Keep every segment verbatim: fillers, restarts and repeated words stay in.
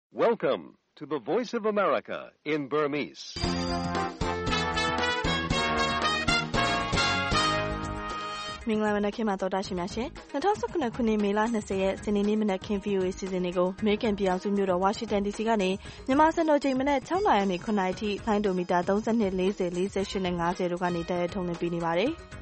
Welcome to the Voice of America in Burmese. ။မင်္ဂလာမနက်ခင်းပါတော်တာရှင်များရှင်။၂၀၁၇ခုနှစ်မေလ၂၀ရက်စနေနေ့မနက်ခင်း ဗွီအိုအေစီစဉ်တွေကိုအမေရိကန်ပြည်ထောင်စုမြို့တော်ဝါရှင်တန်ဒီစီကနေမြန်မာစံတော်ချိန်မနက်၆နာရီနဲ့၇နာရီထိလိုင်းဒိုမီတာ၃၂ ၄၀ ၄၈နဲ့၅၀တို့ကနေတိုက်ရိုက်ထုတ်လွှင့်ပေးနေပါတယ်။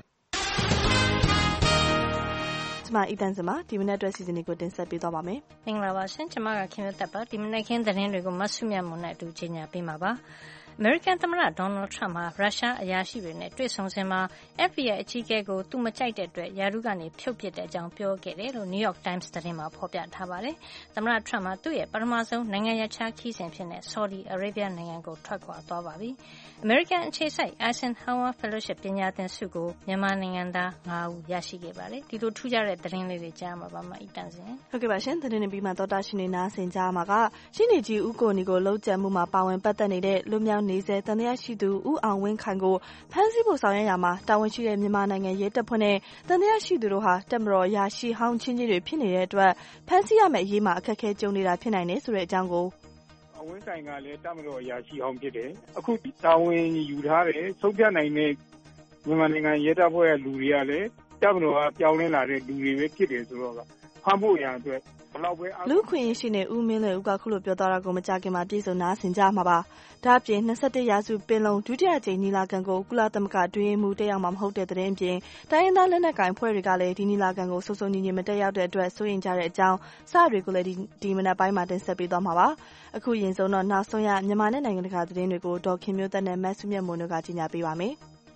ကျမအီတန်စမဒီမနက်အတွက်စီစဉ်တွေကိုတင်ဆက်ပေးသွားပါမယ်။မင်္ဂလာပါရှင်။ကျမကခင်ဗျတ်ပါဒီမနက်ခင်းသတင်းတွေကိုမဆုမြတ်မွန်နဲ့အတူကြီးညာပေးမှာပါ။အမေရိကန်သမ္မတဒေါ်နယ်ထရမ့်ဟာရုရှားအရာရှိတွေနဲ့တွေ့ဆုံစဉ်မှာ F B I အကြီးအကဲကိုသူမကြိုက်တဲ့အတွက်ယာရုကနေဖြုတ်ပစ်တဲ့အကြောင်းပြောခဲ့တယ်လို့ New York Times သတင်းမှာဖော်ပြထားပါတယ်။သမ္မတထရမ့်ဟာသူ့ရဲ့ပထမဆုံးနိုင်ငံရပ်ခြားခရီးစဉ်ဖြစ်တဲ့ Saudi Arabia နိုင်ငံကိုထွက်ခွာသွားပါပြီ။အမေရိကန်အခြေစိုက် Eisenhower Fellowship ပညာသင်ဆုကိုမြန်မာနိုင်ငံသား၅ဦးရရှိခဲ့ပါတယ်။ဒီလိုထူးခြားတဲ့သတင်းလေးတွေကြားမှာပါမအီတန်စင်။ဟုတ်ကဲ့ပါရှင်သတင်းတွေပြီးမှသောတာရှင်တွေနားဆင်ကြမှာကရှင်းနေကြီးဦးကိုနီကိုလှုပ်ကြံမှုမှာပါဝင်ပတ်သက်နေတဲ့လူမျိုးနေစေတန်တရားရှိသူဦးအောင်ဝင်းခိုင်ကိုဖမ်းဆီးဖို့ဆောင်ရွက်ရမှာတာဝန်ရှိတဲ့မြန်မာနိုင်ငံရဲတပ်ဖွဲ့နဲ့တန်တရားရှိသူတို့ဟာတပ်မတော်ရာရှိဟောင်းချင်းချင်းတွေဖြစ်နေတဲ့အတွက်ဖမ်းဆီးရမယ့်အရေးမှာအခက်အခဲကြုံနေတာဖြစ်နိုင်တယ်ဆိုတဲ့အကြောင်းကိုအဝင်းဆိုင်ကလည်းတပ်မတော်ရာရှိဟောင်းဖြစ်တယ်အခုတာဝန်ယူထားတယ်ဆုံးဖြတ်နိုင်တဲ့မြန်မာနိုင်ငံရဲတပ်ဖွဲ့ရဲ့လူတွေကလည်းတပ်မတော်ကပြောင်းလဲလာတဲ့လူတွေပဲဖြစ်တယ်ဆိုတော့ကဖမ်းဖို့ရန်အတွက်လူခွင့်ရှိနေဦးမင်းလည်းဦးကခုလိုပြောသွားတာကိုမကြခင်မှာပြည်စုံနာဆင်ကြမှာပါဒါအပြင်၂၁ရာစုပင်လုံဒုတိယကြိမ်ညီလာခံကိုကုလသမဂ္ဂတွင်းမှုတက်ရောက်မှာမဟုတ်တဲ့သတင်းအပြင်တိုင်းရင်းသားလက်နက်ကိုင်ဖွဲ့တွေကလည်းဒီညီလာခံကိုစုံစုံညီညီမတက်ရောက်တဲ့အတွက်စိုးရိမ်ကြတဲ့အကြောင်းစတွေကိုလည်းဒီဒီမနက်ပိုင်းမှာတင်ဆက်ပေးသွားမှာပါအခုရင်ဆုံးတော့နောက်ဆုံးရမြန်မာနဲ့နိုင်ငံတကာသတင်းတွေကိုဒေါ်ခင်မျိုးသက်နဲ့မတ်စုမြတ်မွန်တို့ကကြီးညာပေးပါမယ်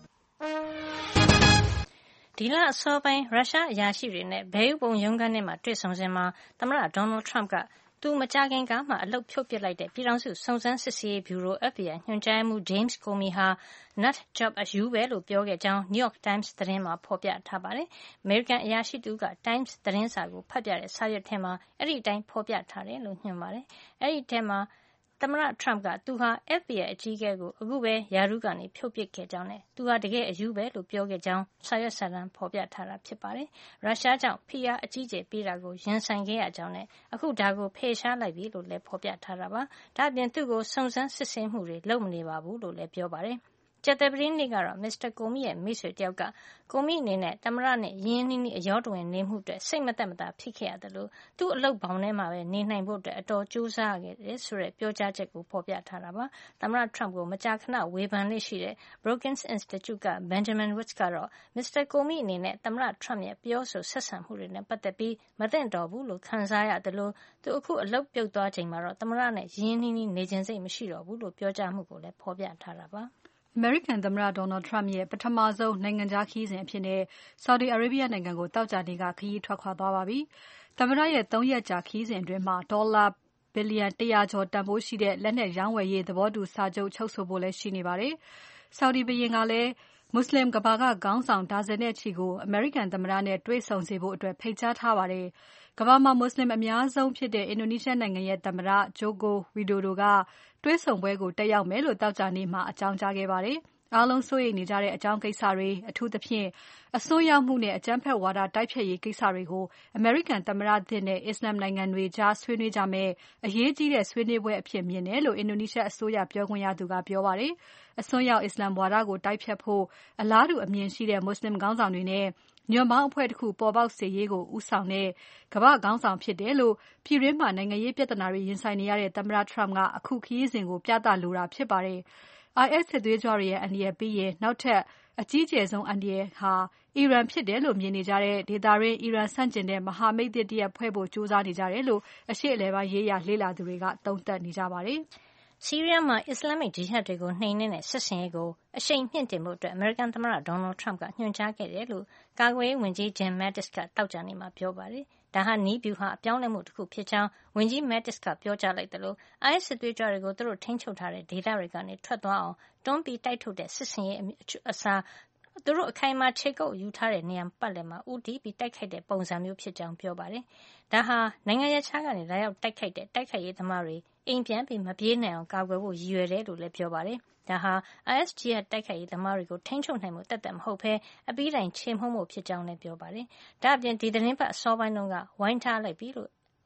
ဒီလအစောပိုင်းရုရှားအရာရှိတွေနဲ့ဘဲဥပုံရုံးခန်းထဲမှာတွေ့ဆုံစဉ်မှာသမ္မတဒေါ်နယ်ထရမ့်ကသူမကြခင်ကမှအလုတ်ဖြုတ်ပစ်လိုက်တဲ့ပြည်ထောင်စုစုံစမ်းစစ်ဆေးရေးဗျူရို F B I ညွှန်ကြားရေးမှူး James Comey ဟာ nut job အယူပဲလို့ပြောခဲ့ကြောင်း New York Times သတင်းမှာဖော်ပြထားပါတယ်။ အမေရိကန်အရာရှိတူက Times သတင်းစာကိုဖတ်ပြတဲ့စာရွက်ထဲမှာအဲ့ဒီအတိုင်းဖော်ပြထားတယ်လို့ညွှန်ပါတယ်။အဲ့ဒီထဲမှာသမ္မတထရမ့်ကသူဟာ F B I အကြီးအကဲကိုအခုပဲယာရုကနေဖြုတ်ပစ်ခဲ့ကြောင်းနဲ့သူဟာတကယ်အယူပဲလို့ပြောခဲ့ကြောင်းစာရွက်စာတမ်းဖော်ပြထားတာဖြစ်ပါတယ်။ရုရှားကြောင့်ဖိအားအကြီးကျယ်ပေးတာကိုရင်ဆိုင်ခဲ့ရကြောင်းနဲ့အခုဒါကိုဖယ်ရှားလိုက်ပြီလို့လည်းဖော်ပြထားတာပါ။ဒါ့အပြင်သူ့ကိုစုံစမ်းစစ်ဆေးမှုတွေလုပ်မနေပါဘူးလို့လည်းပြောပါတယ်။ကြာသပတေးနေ့ကတော့မစ္စတာကိုမီရဲ့မိတ်ဆွေတယောက်ကကိုမီအနေနဲ့သမ္မတနဲ့ရင်းနှီးနှီးအရောတဝင်နေမှုအတွက်စိတ်မသက်မသာဖြစ်ခဲ့ရတယ်လို့သူ့အလုပ်ဘောင်ထဲမှာပဲနေနိုင်ဖို့အတွက်အတော်ကြိုးစားခဲ့တယ်ဆိုတဲ့ပြောကြားချက်ကိုဖော်ပြထားတာပါသမ္မတထရမ့်ကိုမကြာခဏဝေဖန်လေးရှိတဲ့ Brookings Institute က Benjamin Woods ကတော့မစ္စတာကိုမီအနေနဲ့သမ္မတထရမ့်ရဲ့ပြောဆိုဆက်ဆံမှုတွေနဲ့ပတ်သက်ပြီးမသင့်တော်ဘူးလို့ခံစားရတယ်လို့သူအခုအလုပ်ပြုတ်သွားချိန်မှာတော့သမ္မတနဲ့ရင်းနှီးနှီးနေခြင်းစိတ်မရှိတော့ဘူးလို့ပြောကြားမှုကိုလည်းဖော်ပြထားတာပါအမေရိကန်သမ္မတ Donald Trump ရဲ့ပထမဆုံးနိုင်ငံခြားခရီးစဉ်အဖြစ်နဲ့ Saudi Arabia နိုင်ငံကိုသောကြာနေ့ကခရီးထွက်ခွာသွားပါပြီ။သမ္မတရဲ့သုံးရက်ကြာခရီးစဉ်အတွင်းမှာဒေါ်လာဘီလီယံတရာကျော်တန်ဖိုးရှိတဲ့လက်နက်ရောင်းဝယ်ရေးသဘောတူစာချုပ်ချုပ်ဆိုဖို့လည်းရှိနေပါတယ်။ Saudi ဘုရင်ကလည်းမွတ်စလင်ကမ္ဘာကခေါင်းဆောင်ဒါဇင်နဲ့ချီကိုအမေရိကန်သမ္မတနဲ့တွေ့ဆုံစေဖို့အတွက်ဖိတ်ကြားထားပါတယ်။ကမ္ဘာမှာမွတ်စလင်အများဆုံးဖြစ်တဲ့အင်ဒိုနီးရှားနိုင်ငံရဲ့သမ္မတ Joko Widodo ကတွေ့ဆုံပွဲကိုတက်ရောက်မယ်လို့သောကြာနေ့မှာအကြောင်းကြားခဲ့ပါတယ်။အားလုံးစိုးရိမ်နေကြတဲ့အကြောင်းကိစ္စတွေအထူးသဖြင့်အစွန်းရောက်မှုနဲ့အကြမ်းဖက်ဝါဒတိုက်ဖျက်ရေးကိစ္စတွေကိုအမေရိကန်သမ္မတသစ်နဲ့အစ္စလာမ်နိုင်ငံတွေကြားဆွေးနွေးကြမယ်အရေးကြီးတဲ့ဆွေးနွေးပွဲအဖြစ်မြင်တယ်လို့အင်ဒိုနီးရှားအစိုးရပြောခွင့်ရသူကပြောပါတယ်။အစွန်းရောက်အစ္စလာမ်ဝါဒကိုတိုက်ဖျက်ဖို့အလားတူအမြင်ရှိတဲ့မွတ်စလင်ခေါင်းဆောင်တွေနဲ့ညွန့်ပေါင်းအဖွဲ့တစ်ခုပေါ်ပေါက်စေရေးကိုဦးဆောင်တဲ့ကမ္ဘာ့ခေါင်းဆောင်ဖြစ်တယ်လို့ပြည်တွင်းမှာနိုင်ငံရေးပြဿနာတွေရင်ဆိုင်နေရတဲ့သမ္မတ Trump ကအခုခရီးစဉ်ကိုပြသလိုတာဖြစ်ပါတယ်။ I S စစ်သွေးကြွတွေရဲ့အန္တရာယ်ပြီးရင်နောက်ထပ်အကြီးကျယ်ဆုံးအန္တရာယ်ဟာအီရန်ဖြစ်တယ်လို့မြင်နေကြတဲ့ဒေသတွင်းအီရန်ဆန့်ကျင်တဲ့မဟာမိတ်သစ်တရပ်ဖွဲ့ဖို့ကြိုးစားနေကြတယ်လို့အရှေ့အလယ်ပိုင်းရေးရာလေ့လာသူတွေကသုံးသပ်နေကြပါတယ်။ဆီးရီးယားမှာအစ္စလာမ္မစ်ဂျီဟတ်တွေကိုနှိမ်နင်းတဲ့စစ်ဆင်ရေးကိုအရှိန်မြှင့်တင်ဖို့အတွက်အမေရိကန်သမ္မတဒေါ်နယ်ထရမ့်ကညွှန်ကြားခဲ့တယ်လို့ကာကွယ်ရေးဝန်ကြီး Jim Mattis ကတောက်ကြနေ့မှာပြောပါတယ်။ဒါဟာနည်းဗျူဟာအပြောင်းလဲမှုတစ်ခုဖြစ်ကြောင်းဝန်ကြီး Mattis ကပြောကြားလိုက်တယ်လို့ I S စစ်သွေးကြွတွေကိုသူတို့ထိန်းချုပ်ထားတဲ့ဒေသတွေကနေထွက်သွားအောင်တွန်းပြီးတိုက်ထုတ်တဲ့စစ်ဆင်ရေးအစားသူတို့အခိုင်အမာခြေကုပ်ယူထားတဲ့နေရာပတ်လည်မှာဦးတည်ပြီးတိုက်ခိုက်တဲ့ပုံစံမျိုးဖြစ်ကြောင်းပြောပါတယ်။ဒါဟာနိုင်ငံရပ်ခြားကနေလာရောက်တိုက်ခိုက်တဲ့တိုက်ခိုက်ရေးသမားတွေအိမ်ပြန်ပြီးမပြေးနိုင်အောင်ကာကွယ်ဖို့ရည်ရွယ်တယ်လို့လည်းပြောပါတယ်။ဒါဟာ I S ဂျီဟတ်တိုက်ခိုက်ရေးသမားတွေကိုထိန်းချုပ်နိုင်မှုတသက်မဟုတ်ဘဲအပြီးတိုင်ချေမှုန်းမှုဖြစ်ကြောင်းလည်းပြောပါတယ်။ဒါ့အပြင်ဒီသတင်းပတ်အစောပိုင်းတုန်းကဝိုင်းထားလိုက်ပြီလို့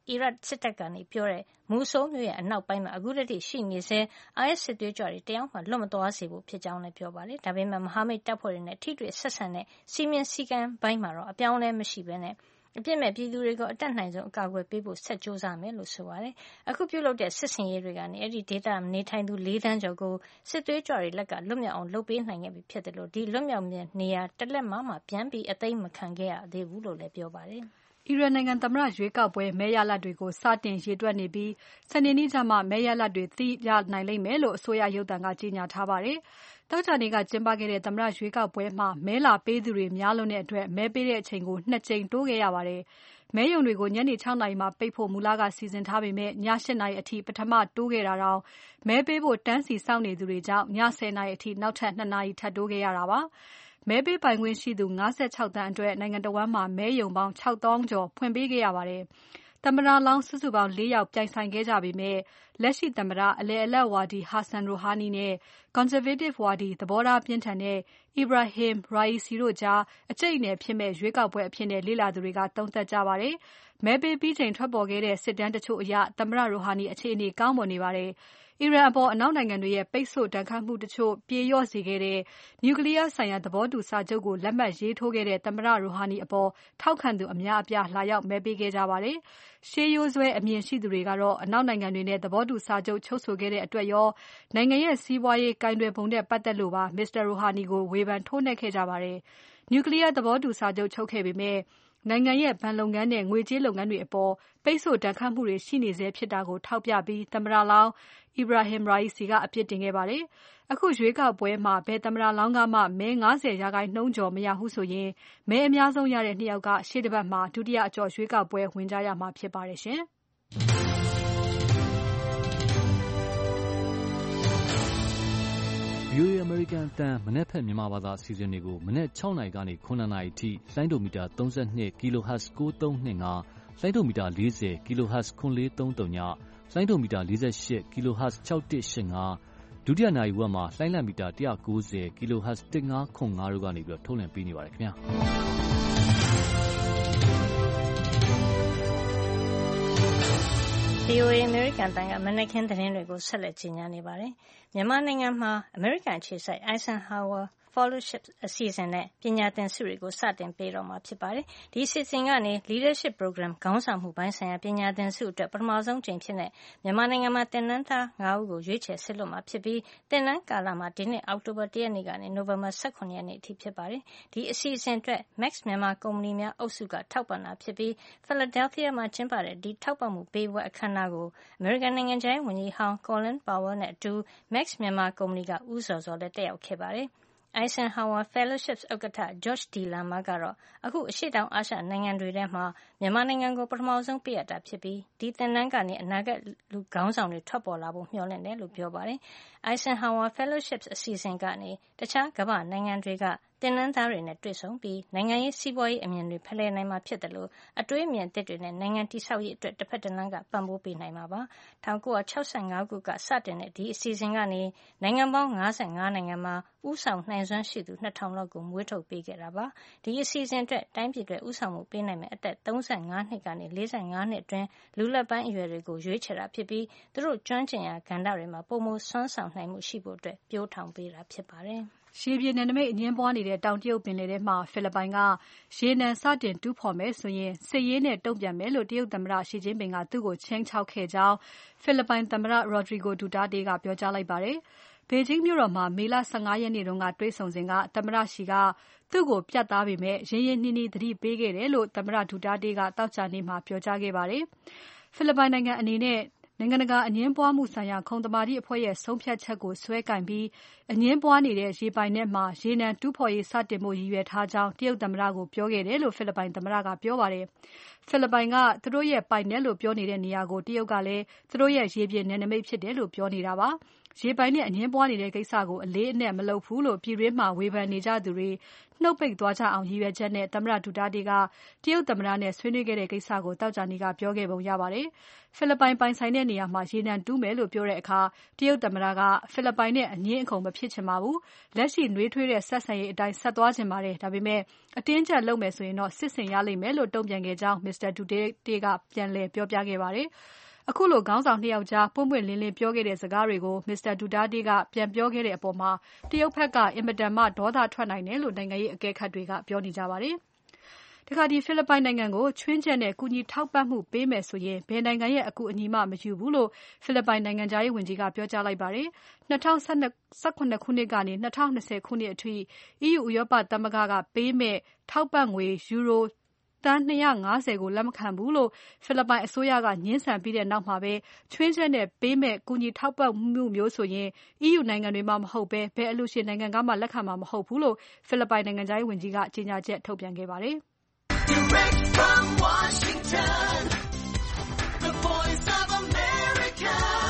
အီရတ်စစ်တပ်ကနေပြောတဲ့မူဆိုးမြို့ရဲ့အနောက်ပိုင်းမှာအခုတည်းရှိနေစေအိုင်အက်စ်စစ်သွေးကြွတွေတယောက်မှလွတ်မသွားစေဖို့ဖြစ်ကြောင်းလည်းပြောပါတယ်ဒါပေမဲ့မဟာမိတ်တပ်ဖွဲ့တွေနဲ့ထိတွေ့ဆက်ဆံတဲ့စီမင်းစည်းကမ်းပိုင်းမှာတော့အပြောင်းအလဲမရှိဘဲနဲ့အပြစ်မဲ့ပြည်သူတွေကိုအတက်နိုင်ဆုံးအကာအကွယ်ပေးဖို့ဆက်ကြိုးစားမယ်လို့ဆိုပါတယ်အခုပြုလုပ်တဲ့စစ်စင်ရေးတွေကနေအဲ့ဒီဒေသနေထိုင်သူ၄တန်းကျော်ကိုစစ်သွေးကြွတွေလက်ကလွတ်မြောက်အောင်လုပ်ပေးနိုင်ခဲ့ပြီဖြစ်တယ်လို့ဒီလွတ်မြောက်တဲ့နေရာတစ်လက်မှမှပြန်ပြီးအသိမ်းမခံခဲ့ရသေးဘူးလို့လည်းပြောပါတယ်အီရန်နိုင်ငံသမ္မတရွေးကောက်ပွဲမဲရလဒ်တွေကိုစတင်ရေတွက်နေပြီးစနေနေ့ကျမှမဲရလဒ်တွေသိရနိုင်လိမ့်မယ်လို့အစိုးရရုပ်သံကကြေညာထားပါတယ်။တောက်ကြနေ့ကကျင်းပခဲ့တဲ့သမ္မတရွေးကောက်ပွဲမှာမဲလာပေးသူတွေများလွန်းတဲ့အတွက်မဲပေးတဲ့အချိန်ကိုနှစ်ကြိမ်တိုးခဲ့ရပါတယ်။မဲရုံတွေကိုညနေ၆နာရီမှာပိတ်ဖို့မူလကစီစဉ်ထားပေမဲ့ည၈နာရီအထိပထမတိုးခဲ့တာတောင်မဲပေးဖို့တန်းစီစောင့်နေသူတွေကြောင့်ည၁၀နာရီအထိနောက်ထပ်၂နာရီထပ်တိုးခဲ့ရတာပါ။မဲပေးပိုင်ခွင့်ရှိသူ၅၆သန်းအတွက်နိုင်ငံတော်ဝန်မှာမဲယုံပေါင်း၆သောင်းကျော်ဖွင့်ပေးခဲ့ရပါတယ်။သမ္မတလောင်းစုစုပေါင်း၄ယောက်ပြိုင်ဆိုင်ခဲ့ကြပေမဲ့လက်ရှိသမ္မတအလယ်အလတ်ဝါဒီ Hassan Rouhani နဲ့ Conservative ဝါဒီသဘောထားပြင်းထန်တဲ့ Ebrahim Raisi တို့ကြားအကျိတ်အနယ်ဖြစ်မဲ့ရွေးကောက်ပွဲအဖြစ်နဲ့လေ့လာသူတွေကသုံးသပ်ကြပါတယ်။မဲပေးပြီးချိန်ထွက်ပေါ်ခဲ့တဲ့စစ်တမ်းတချို့အရသမ္မတ Rouhani အခြေအနေကောင်းမွန်နေပါတယ်။အီရန်အပေါ်အနောက်နိုင်ငံတွေရဲ့ပိတ်ဆို့ဒဏ်ခတ်မှုတချို့ပြေလျော့စေခဲ့တဲ့နျူကလီးယားဆိုင်ရာသဘောတူစာချုပ်ကိုလက်မှတ်ရေးထိုးခဲ့တဲ့သမ္မတ Rouhani အပေါ်ထောက်ခံသူအများအပြားလာရောက်မဲပေးခဲ့ကြပါတယ်။ရှေးရိုးစွဲအမြင်ရှိသူတွေကတော့အနောက်နိုင်ငံတွေနဲ့သဘောတူစာချုပ်ချုပ်ဆိုခဲ့တဲ့အတွက်ရောနိုင်ငံရဲ့စီးပွားရေးကိုင်တွယ်ပုံနဲ့ပတ်သက်လို့ပါ Mr. Rouhani ကိုဝေဖန်ထိုးနှက်ခဲ့ကြပါတယ်။နျူကလီးယားသဘောတူစာချုပ်ချုပ်ခဲ့ပေမဲ့နိုင်ငံရဲ့ဘဏ်လုပ်ငန်းနဲ့ငွေကြေးလုပ်ငန်းတွေအပေါ်ပိတ်ဆို့ဒဏ်ခတ်မှုတွေရှိနေဆဲဖြစ်တာကိုထောက်ပြပြီးသမ္မတလောင်း Ebrahim Raisi ကအပြစ်တင်ခဲ့ပါတယ်။အခုရွေးကောက်ပွဲမှာဘယ်သမ္မတလောင်းကမှမဲ၅၀ရာခိုင်နှုန်းကျော်မရဘူးဆိုရင်မဲအများဆုံးရတဲ့နှစ်ယောက်ကရှေ့တပတ်မှာဒုတိယအကျော့ရွေးကောက်ပွဲဝင်ကြရမှာဖြစ်ပါတယ်ရှင်။ဗွီအိုအေ American အသံမနက်ဖြန်မြန်မာဘာသာအစီအစဉ်တွေကိုမနက်၆နာရီကနေ၇နာရီထိလိုင်းဒိုမီတာ၃၂ kilohertz ၉၃၂၅လိုင်းဒိုမီတာ၄၀ kilohertz ၇၄၃၃ညလိုင်းဒိုမီတာ၄၈ kilohertz ၆၁၈၅ဒုတိယနာရီဝက်မှာလိုင်းလံမီတာ၁၉၀ kilohertz ၁၅၇၅တို့ကနေပြီးထုတ်လွှင့်ပေးနေပါတယ်ခင်ဗျာဗွီအိုအေ American တန်ကမနက်ခင်းသတင်းတွေကိုဆက်လက်ကြီးညာနေပါတယ်။မြန်မာနိုင်ငံမှာ American အခြေစိုက် Eisenhower Fellowship အစီအစဉ်နဲ့ပညာသင်ဆုတွေကိုစတင်ပေးတော့မှာဖြစ်ပါတယ်။ဒီအစီအစဉ်ကနေ Leadership Program ခေါင်းဆောင်မှုပိုင်းဆိုင်ရာပညာသင်ဆုအတွက်ပထမဆုံးချိန်ဖြစ်တဲ့မြန်မာနိုင်ငံမှာသင်တန်းသား၅ဦးကိုရွေးချယ်ဆက်လွှတ်မှာဖြစ်ပြီးသင်တန်းကာလမှာဒီနှစ်အောက်တိုဘာ၁ရက်နေ့ကနေနိုဝင်ဘာ၁၇ရက်နေ့အထိဖြစ်ပါတယ်။ဒီအစီအစဉ်အတွက် Max မြန်မာကုမ္ပဏီများအုပ်စုကထောက်ပံ့တာဖြစ်ပြီး Philadelphia မှာကျင်းပတဲ့ဒီထောက်ပံ့မှုပေးပွဲအခမ်းအနားကို American နိုင်ငံခြားရေးဝန်ကြီးဟောင်း Colin Powell နဲ့အတူ Max မြန်မာကုမ္ပဏီကဦးဇော်ဇော်လည်းတက်ရောက်ခဲ့ပါတယ်။ Eisenhower Fellowships ဥက္ကဋ္ဌ George D. Lama ကတော့အခုအရှေ့တောင်အာရှနိုင်ငံတွေထဲမှာမြန်မာနိုင်ငံကိုပထမဆုံးပေးအပ်တာဖြစ်ပြီးဒီသင်တန်းကနေအနာဂတ်လူခေါင်းဆောင်တွေထွက်ပေါ်လာဖို့မျှော်လင့်တယ်လို့ပြောပါတယ်။ Eisenhower Fellowships အစီအစဉ်ကနေတခြားကမ္ဘာနိုင်ငံတွေကသင်တန်းသားတွေနဲ့တွေ့ဆုံပြီးနိုင်ငံရေးစီးပွားရေးအမြင်တွေဖလှယ်နိုင်မှာဖြစ်တယ်လို့အတွေးအမြင်အသစ်တွေနဲ့နိုင်ငံတည်ဆောက်ရေးအတွက်တစ်ဖက်တစ်လမ်းကပံ့ပိုးပေးနိုင်မှာပါ။၁၉၆၅ခုကစတင်တဲ့ဒီအစီအစဉ်ကနေနိုင်ငံပေါင်း၅၅နိုင်ငံမှာဦးဆောင်နိုင်စွမ်းရှိသူ၂ထောင်လောက်ကိုမွေးထုတ်ပေးခဲ့တာပါ။ဒီအစီအစဉ်အတွက်တိုင်းပြည်အတွက်ဦးဆောင်မှုပေးနိုင်မယ့်အသက်၃၅နှစ်ကနေ၄၅နှစ်အတွင်းလူလက်ပိုင်းအရွယ်တွေကိုရွေးချယ်တာဖြစ်ပြီးသူတို့ကျွမ်းကျင်ရာကဏ္ဍတွေမှာပုံမစွမ်းဆောင်နိုင်မှုရှိဖို့အတွက်ပြိုးထောင်ပေးတာဖြစ်ပါတယ်။ရှေးပြေနယ်နိမိတ်အငြင်းပွားနေတဲ့တောင်တရုတ်ပင်လယ်ထဲမှာဖိလစ်ပိုင်ကရေနံစတင်တူးဖော်မယ်ဆိုရင်စစ်ရေးနဲ့တုံ့ပြန်မယ်လို့တရုတ်သမ္မတရှီကျင်းပင်ကသူ့ကိုခြိမ်းခြောက်ခဲ့ကြောင်းဖိလစ်ပိုင်သမ္မတ Rodrigo Duterte ကပြောကြားလိုက်ပါတယ်။ဘေဂျင်းမြို့တော်မှာမေလ၁၅ရက်နေ့တုန်းကတွေ့ဆုံစဉ်ကသမ္မတရှီကသူ့ကိုပြတ်သားပေမဲ့ရင်းရင်းနှီးနှီးသတိပေးခဲ့တယ်လို့သမ္မတ Duterte ကသောကြာနေ့မှာပြောကြားခဲ့ပါတယ်။ဖိလစ်ပိုင်နိုင်ငံအနေနဲ့နိုင်ငံတကာအငြင်းပွားမှုဆိုင်ရာခုံသမာဓိအဖွဲ့ရဲ့ဆုံးဖြတ်ချက်ကိုဆွဲကင်ပြီးအငြင်းပွားနေတဲ့ရေပိုင်နက်မှာရေနံတူးဖော်ရေးစတင်ဖို့ရည်ရွယ်ထားကြောင်းတရုတ်သမ္မတကိုပြောခဲ့တယ်လို့ဖိလစ်ပိုင်သမ္မတကပြောပါတယ်။ဖိလစ်ပိုင်ကသူတို့ရဲ့ပိုင်နက်လို့ပြောနေတဲ့နေရာကိုတရုတ်ကလည်းသူတို့ရဲ့ရေပြင်နယ်နိမိတ်ဖြစ်တယ်လို့ပြောနေတာပါ။ရေပိုင်နဲ့အငြင်းပွားနေတဲ့ကိစ္စကိုအလေးအနက်မလုပ်ဘူးလို့ပြည်တွင်းမှာဝေဖန်နေကြသူတွေနှုတ်ပိတ်သွားကြအောင်ရည်ရွယ်ချက်နဲ့သမ္မတဒူတာတေကတရုတ်သမ္မတနဲ့ဆွေးနွေးခဲ့တဲ့ကိစ္စကိုသောကြာနေ့ကပြောခဲ့ပုံရပါတယ်။ဖိလစ်ပိုင်ပိုင်ဆိုင်တဲ့နေရာမှာရေနံတူးမယ်လို့ပြောတဲ့အခါတရုတ်သမ္မတကဖိလစ်ပိုင်နဲ့အငြင်းအခုန်မဖြစ်ချင်ပါဘူး။လက်ရှိနှွေးထွေးတဲ့ဆက်ဆံရေးအတိုင်းဆက်သွားချင်ပါတယ်။ဒါပေမဲ့အတင်းကျပ်လုပ်မယ်ဆိုရင်တော့စစ်ဆင်ရလိမ့်မယ်လို့တုံ့ပြန်ခဲ့ကြောင်း Mr. Duterte ကပြန်လည်ပြောပြခဲ့ပါတယ်။အခုလိုခေါင်းဆောင်နှစ်ယောက်ကြားပွင့်ပွင့်လင်းလင်းပြောခဲ့တဲ့စကားတွေကို Mr. Duterte ကပြန်ပြောခဲ့တဲ့အပေါ်မှာတရုတ်ဘက်ကအင်မတန်မှဒေါသထွက်နိုင်တယ်လို့နိုင်ငံရေးအကဲခတ်တွေကပြောနေကြပါတယ်။တခါဒီဖိလစ်ပိုင်နိုင်ငံကိုချွင်းချက်နဲ့ကူညီထောက်ပံ့မှုပေးမယ်ဆိုရင်ဘယ်နိုင်ငံရဲ့အကူအညီမှမယူဘူးလို့ဖိလစ်ပိုင်နိုင်ငံသားရေးဝန်ကြီးကပြောကြားလိုက်ပါတယ်။၂၀၁၇ခုနှစ်ကနေ၂၀၂၀ခုနှစ်အထိ E U ဥရောပသမဂ္ဂကပေးမဲ့ထောက်ပံ့ငွေယူရိုသန်း၂၅၀ကိုလက်မခံဘူးလို့ဖိလစ်ပိုင်အစိုးရကညှင်းဆန်ပြီးတဲ့နောက်မှာပဲချွင်းချက်နဲ့ပေးမဲ့ကူညီထောက်ပံ့မှုမျိုးဆိုရင် E U နိုင်ငံတွေမှမဟုတ်ပဲဘယ်အလှူရှင်နိုင်ငံကမှလက်ခံမှာမဟုတ်ဘူးလို့ဖိလစ်ပိုင်နိုင်ငံသားရေးဝန်ကြီးကကြေညာချက်ထုတ်ပြန်ခဲ့ပါတယ်။ Direct from Washington, the voice of America,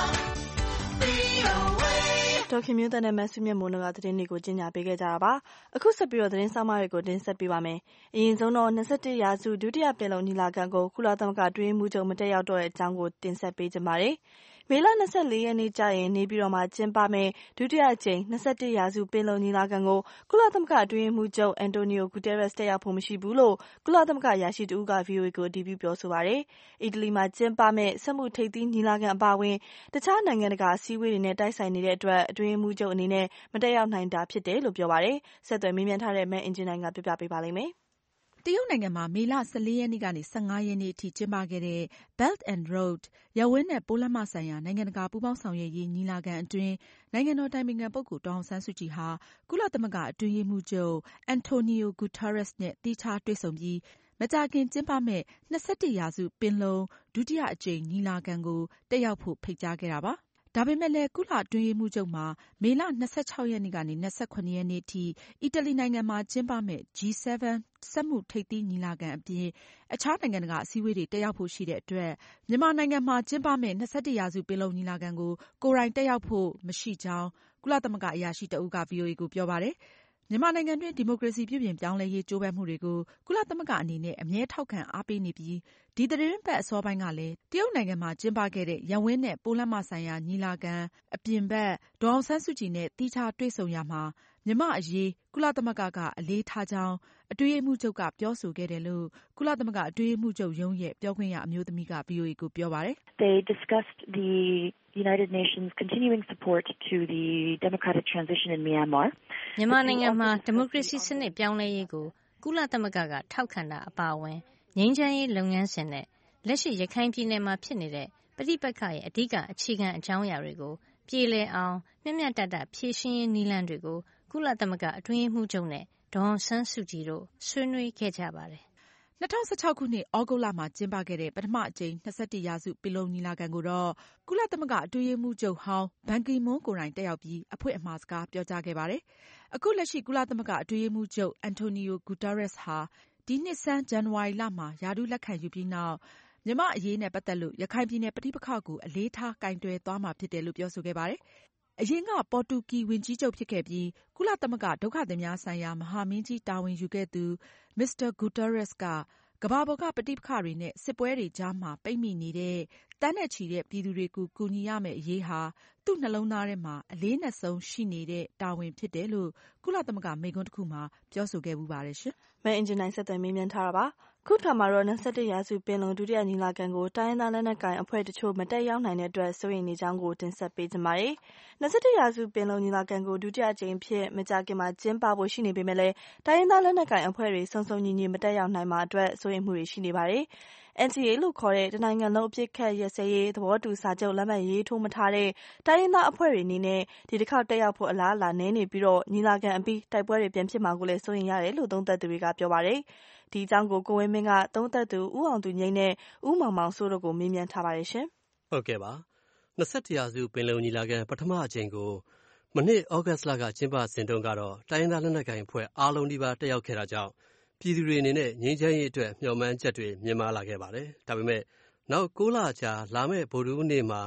V O A ဒေါခင်မျိုးတဲ့မဆုမြတ်မိုးကသတင်းတွေကိုကြီးညာပေးခဲ့ကြတာပါအခုဆက်ပြီးတော့သတင်းစာမတွေကိုတင်ဆက်ပေးပါမယ်အရင်ဆုံးတော့၂၁ရာစုဒုတိယပင်လုံညီလာခံကိုကုလသမဂ္ဂတွင်းမှုချုပ်မတက်ရောက်တော့တဲ့အကြောင်းကိုတင်ဆက်ပေးကြပါမယ်မေလ၂၄ရက်နေ့ကျရင်နေပြည်တော်မှာကျင်းပမယ့်ဒုတိယအကြိမ်၂၁ရာစုပင်လုံညီလာခံကိုကုလသမဂ္ဂအတွင်းမှုချုပ်အန်တိုနီယိုဂူတဲရက်စ်တက်ရောက်ဖို့မရှိဘူးလို့ကုလသမဂ္ဂရရှိသူက V O A ကိုအတည်ပြုပြောဆိုပါတယ်။အီတလီမှာကျင်းပမယ့်စက်မှုထိပ်သီးညီလာခံအပါအဝင်တခြားနိုင်ငံတကာအစည်းအဝေးတွေနဲ့တိုက်ဆိုင်နေတဲ့အတွက်အတွင်းမှုချုပ်အနေနဲ့မတက်ရောက်နိုင်တာဖြစ်တယ်လို့ပြောပါတယ်။ဆက်သွယ်မေးမြန်းထားတဲ့မန်အင်ဂျင်နိုင်ကပြပြပေးပါလိမ့်မယ်။တရုတ်နိုင်ငံမှာမေလ၁၄ရက်နေ့ကနေ၁၅ရက်နေ့အထိကျင်းပခဲ့တဲ့ Belt and Road ရပ်ဝန်းနဲ့ပိုးလမ်းမဆိုင်ရာနိုင်ငံတကာပူးပေါင်းဆောင်ရွက်ရေးညီလာခံအတွင်းနိုင်ငံတော်အတိုင်ပင်ခံပုဂ္ဂိုလ်ဒေါ်အောင်ဆန်းစုကြည်ဟာကုလသမဂ္ဂအတွင်းရေးမှူးချုပ်အန်တိုနီယိုဂူတာရက်စ်နဲ့သီးခြားတွေ့ဆုံပြီးမကြာခင်ကျင်းပမယ့်၂၁ရာစုပင်လုံဒုတိယအကြိမ်ညီလာခံကိုတက်ရောက်ဖို့ဖိတ်ကြားခဲ့တာပါ။ဒါပေမဲ့လည်းကုလအတွင်းရေးမှူးချုပ်မှာမေလ၂၆ရက်နေ့ကနေ၂၇ရက်နေ့ထိအီတလီနိုင်ငံမှာကျင်းပမယ့် G 7 စက်မှုထိပ်သီးညီလာခံအပြင်အခြားနိုင်ငံတကာအစည်းအဝေးတွေတက်ရောက်ဖို့ရှိတဲ့အတွက်မြန်မာနိုင်ငံမှာကျင်းပမယ့်၂၁ရာစုပင်လုံညီလာခံကိုကိုယ်တိုင်တက်ရောက်ဖို့မရှိကြောင်းကုလသမဂ္ဂအရာရှိတဦးက V O A ကိုပြောပါတယ်။မြန်မာနိုင်ငံတွင်းဒီမိုကရေစီပြုပြင်ပြောင်းလဲရေးကြိုးပမ်းမှုတွေကိုကုလသမဂ္ဂအနေနဲ့အမြဲထောက်ခံအားပေးနေပြီးဒီသတင်းပတ်အစောပိုင်းကလည်းတရုတ်နိုင်ငံမှာကျင်းပခဲ့တဲ့ရပ်ဝန်းနဲ့ပိုးလမ်းမဆိုင်ရာညီလာခံအပြင်ဘက်ဒေါ်အောင်ဆန်းစုကြည်နဲ့သီးခြားတွေ့ဆုံရာမှာမြန်မာအရေးကုလသမဂ္ဂကအလေးထားကြောင်းအတွင်းရေးမှူးချုပ်ကပြောဆိုခဲ့တယ်လို့ကုလသမဂ္ဂအတွင်းရေးမှူးချုပ်ရုံးရဲ့ပြောခွင့်ရအမျိုးသမီးက V O A ကိုပြောပါတယ်။ They discussed the United Nations continuing support to the democratic transition in Myanmar. မြန်မာနိုင်ငံမှာဒီမိုကရေစီစနစ်ပြောင်းလဲရေးကိုကုလသမဂ္ဂကထောက်ခံတာအပါအဝင်ငြိမ်းချမ်းရေးလုပ်ငန်းစဉ်နဲ့လက်ရှိရခိုင်ပြည်နယ်မှာဖြစ်နေတဲ့ပဋိပက္ခရဲ့အဓိကအခြေခံအကြောင်းအရာတွေကိုပြေလည်အောင်မျှမျှတတဖြေရှင်းရေးနည်းလမ်းတွေကိုကုလသမဂ္ဂအတွင်းရေးမှူးချုပ်နဲ့ဒေါ်အောင်ဆန်းစုကြည်တို့ဆွေးနွေးခဲ့ကြပါတယ်။၂၀၁၆ခုနှစ်သြဂုတ်လမှာကျင်းပခဲ့တဲ့ပထမအကြိမ်၂၁ရာစုပင်လုံညီလာခံကိုတော့ကုလသမဂ္ဂအတွင်းရေးမှူးချုပ်ဟောင်းဘန်ကီမွန်းကိုယ်တိုင်တက်ရောက်ပြီးအဖွင့်အမှာစကားပြောကြားခဲ့ပါတယ်။အခုလက်ရှိကုလသမဂ္ဂအတွင်းရေးမှူးချုပ်အန်တိုနီယိုဂူတာရက်စ်ဟာဒီနှစ်ဆန်းဇန်နဝါရီလမှာရာထူးလက်ခံယူပြီးနောက်မြန်မာအရေးနဲ့ပတ်သက်လို့ရခိုင်ပြည်နယ်ပဋိပက္ခကိုအလေးထားကိုင်တွယ်သွားမှာဖြစ်တယ်လို့ပြောဆိုခဲ့ပါတယ်။အရင်ကပေါ်တူဂီဝန်ကြီးချုပ်ဖြစ်ခဲ့ပြီးကုလသမဂ္ဂဒုက္ခသည်များဆိုင်ရာမဟာမင်းကြီးတာဝန်ယူခဲ့သူမစ္စတာဂူတာရက်စ်ကကမ္ဘာပေါ်ကပဋိပက္ခတွေနဲ့စစ်ပွဲတွေကြားမှာပိတ်မိနေတဲ့တန်းနဲ့ချီတဲ့ပြည်သူတွေကိုကူညီရမယ့်အရေးဟာသူ့နှလုံးသားထဲမှာအလေးနက်ဆုံးရှိနေတဲ့တာဝန်ဖြစ်တယ်လို့ကုလသမဂ္ဂမိန့်ခွန်းတစ်ခုမှာပြောဆိုခဲ့ဖူးပါတယ်ရှင်။မန်အင်ဂျင်နိုင်ဆက်သွယ်မေးမြန်းထားတာပါ။ခုခါမှာတော့၂၁ရာစုပင်လုံဒုတိယညီလာခံကိုတိုင်းရင်းသားလက်နက်ကိုင်အဖွဲ့တချို့မတက်ရောက်နိုင်တဲ့အတွက်စိုးရိမ်နေကြောင်းကိုတင်ဆက်ပေးကြပါမယ်။၂၁ရာစုပင်လုံညီလာခံကိုဒုတိယအကြိမ်ဖြစ်မကြာခင်မှာကျင်းပဖို့ရှိနေပေမဲ့လည်းတိုင်းရင်းသားလက်နက်ကိုင်အဖွဲ့တွေစုံစုံညီညီမတက်ရောက်နိုင်မှာအတွက်စိုးရိမ်မှုတွေရှိနေပါတယ်။ N C A လို့ခေါ်တဲ့တနိုင်ငံလုံးအပစ်အခတ်ရပ်စဲရေးသဘောတူစာချုပ်လက်မှတ်ရေးထိုးမထားတဲ့တိုင်းရင်းသားအဖွဲ့တွေအနေနဲ့ဒီတစ်ခေါက်တက်ရောက်ဖို့အလားအလာနည်းနေပြီးတော့ညီလာခံအပြီးတိုက်ပွဲတွေပြန်ဖြစ်မှာကိုလည်းစိုးရိမ်ရတယ်လို့သုံးသပ်သူတွေကပြောပါတယ်။ဒီအကြောင်းကိုကိုဝင်းမင်းကသုံးသပ်သူဦးအောင်သူငိမ့်နဲ့ဦးမောင်မောင်စိုးတို့ကိုမေးမြန်းထားပါတယ်ရှင်။ဟုတ်ကဲ့ပါ။၂၁ရာစုပင်လုံညီလာခံပထမအကြိမ်ကိုမနှစ်ဩဂတ်လကကျင်းပစဉ်တုန်းကတော့တိုင်းရင်းသားလက်နက်ကိုင်အဖွဲ့အားလုံးဒီပါတက်ရောက်ခဲ့တာကြောင့်ပြည်သူတွေအနေနဲ့ငြိမ်းချမ်းရေးအတွက်မျှော်မှန်းချက်တွေမြင်မာလာခဲ့ပါတယ်။ဒါပေမဲ့နောက်၉လကြာလာမယ့်ဗုဒ္ဓဟူးနေ့မှာတ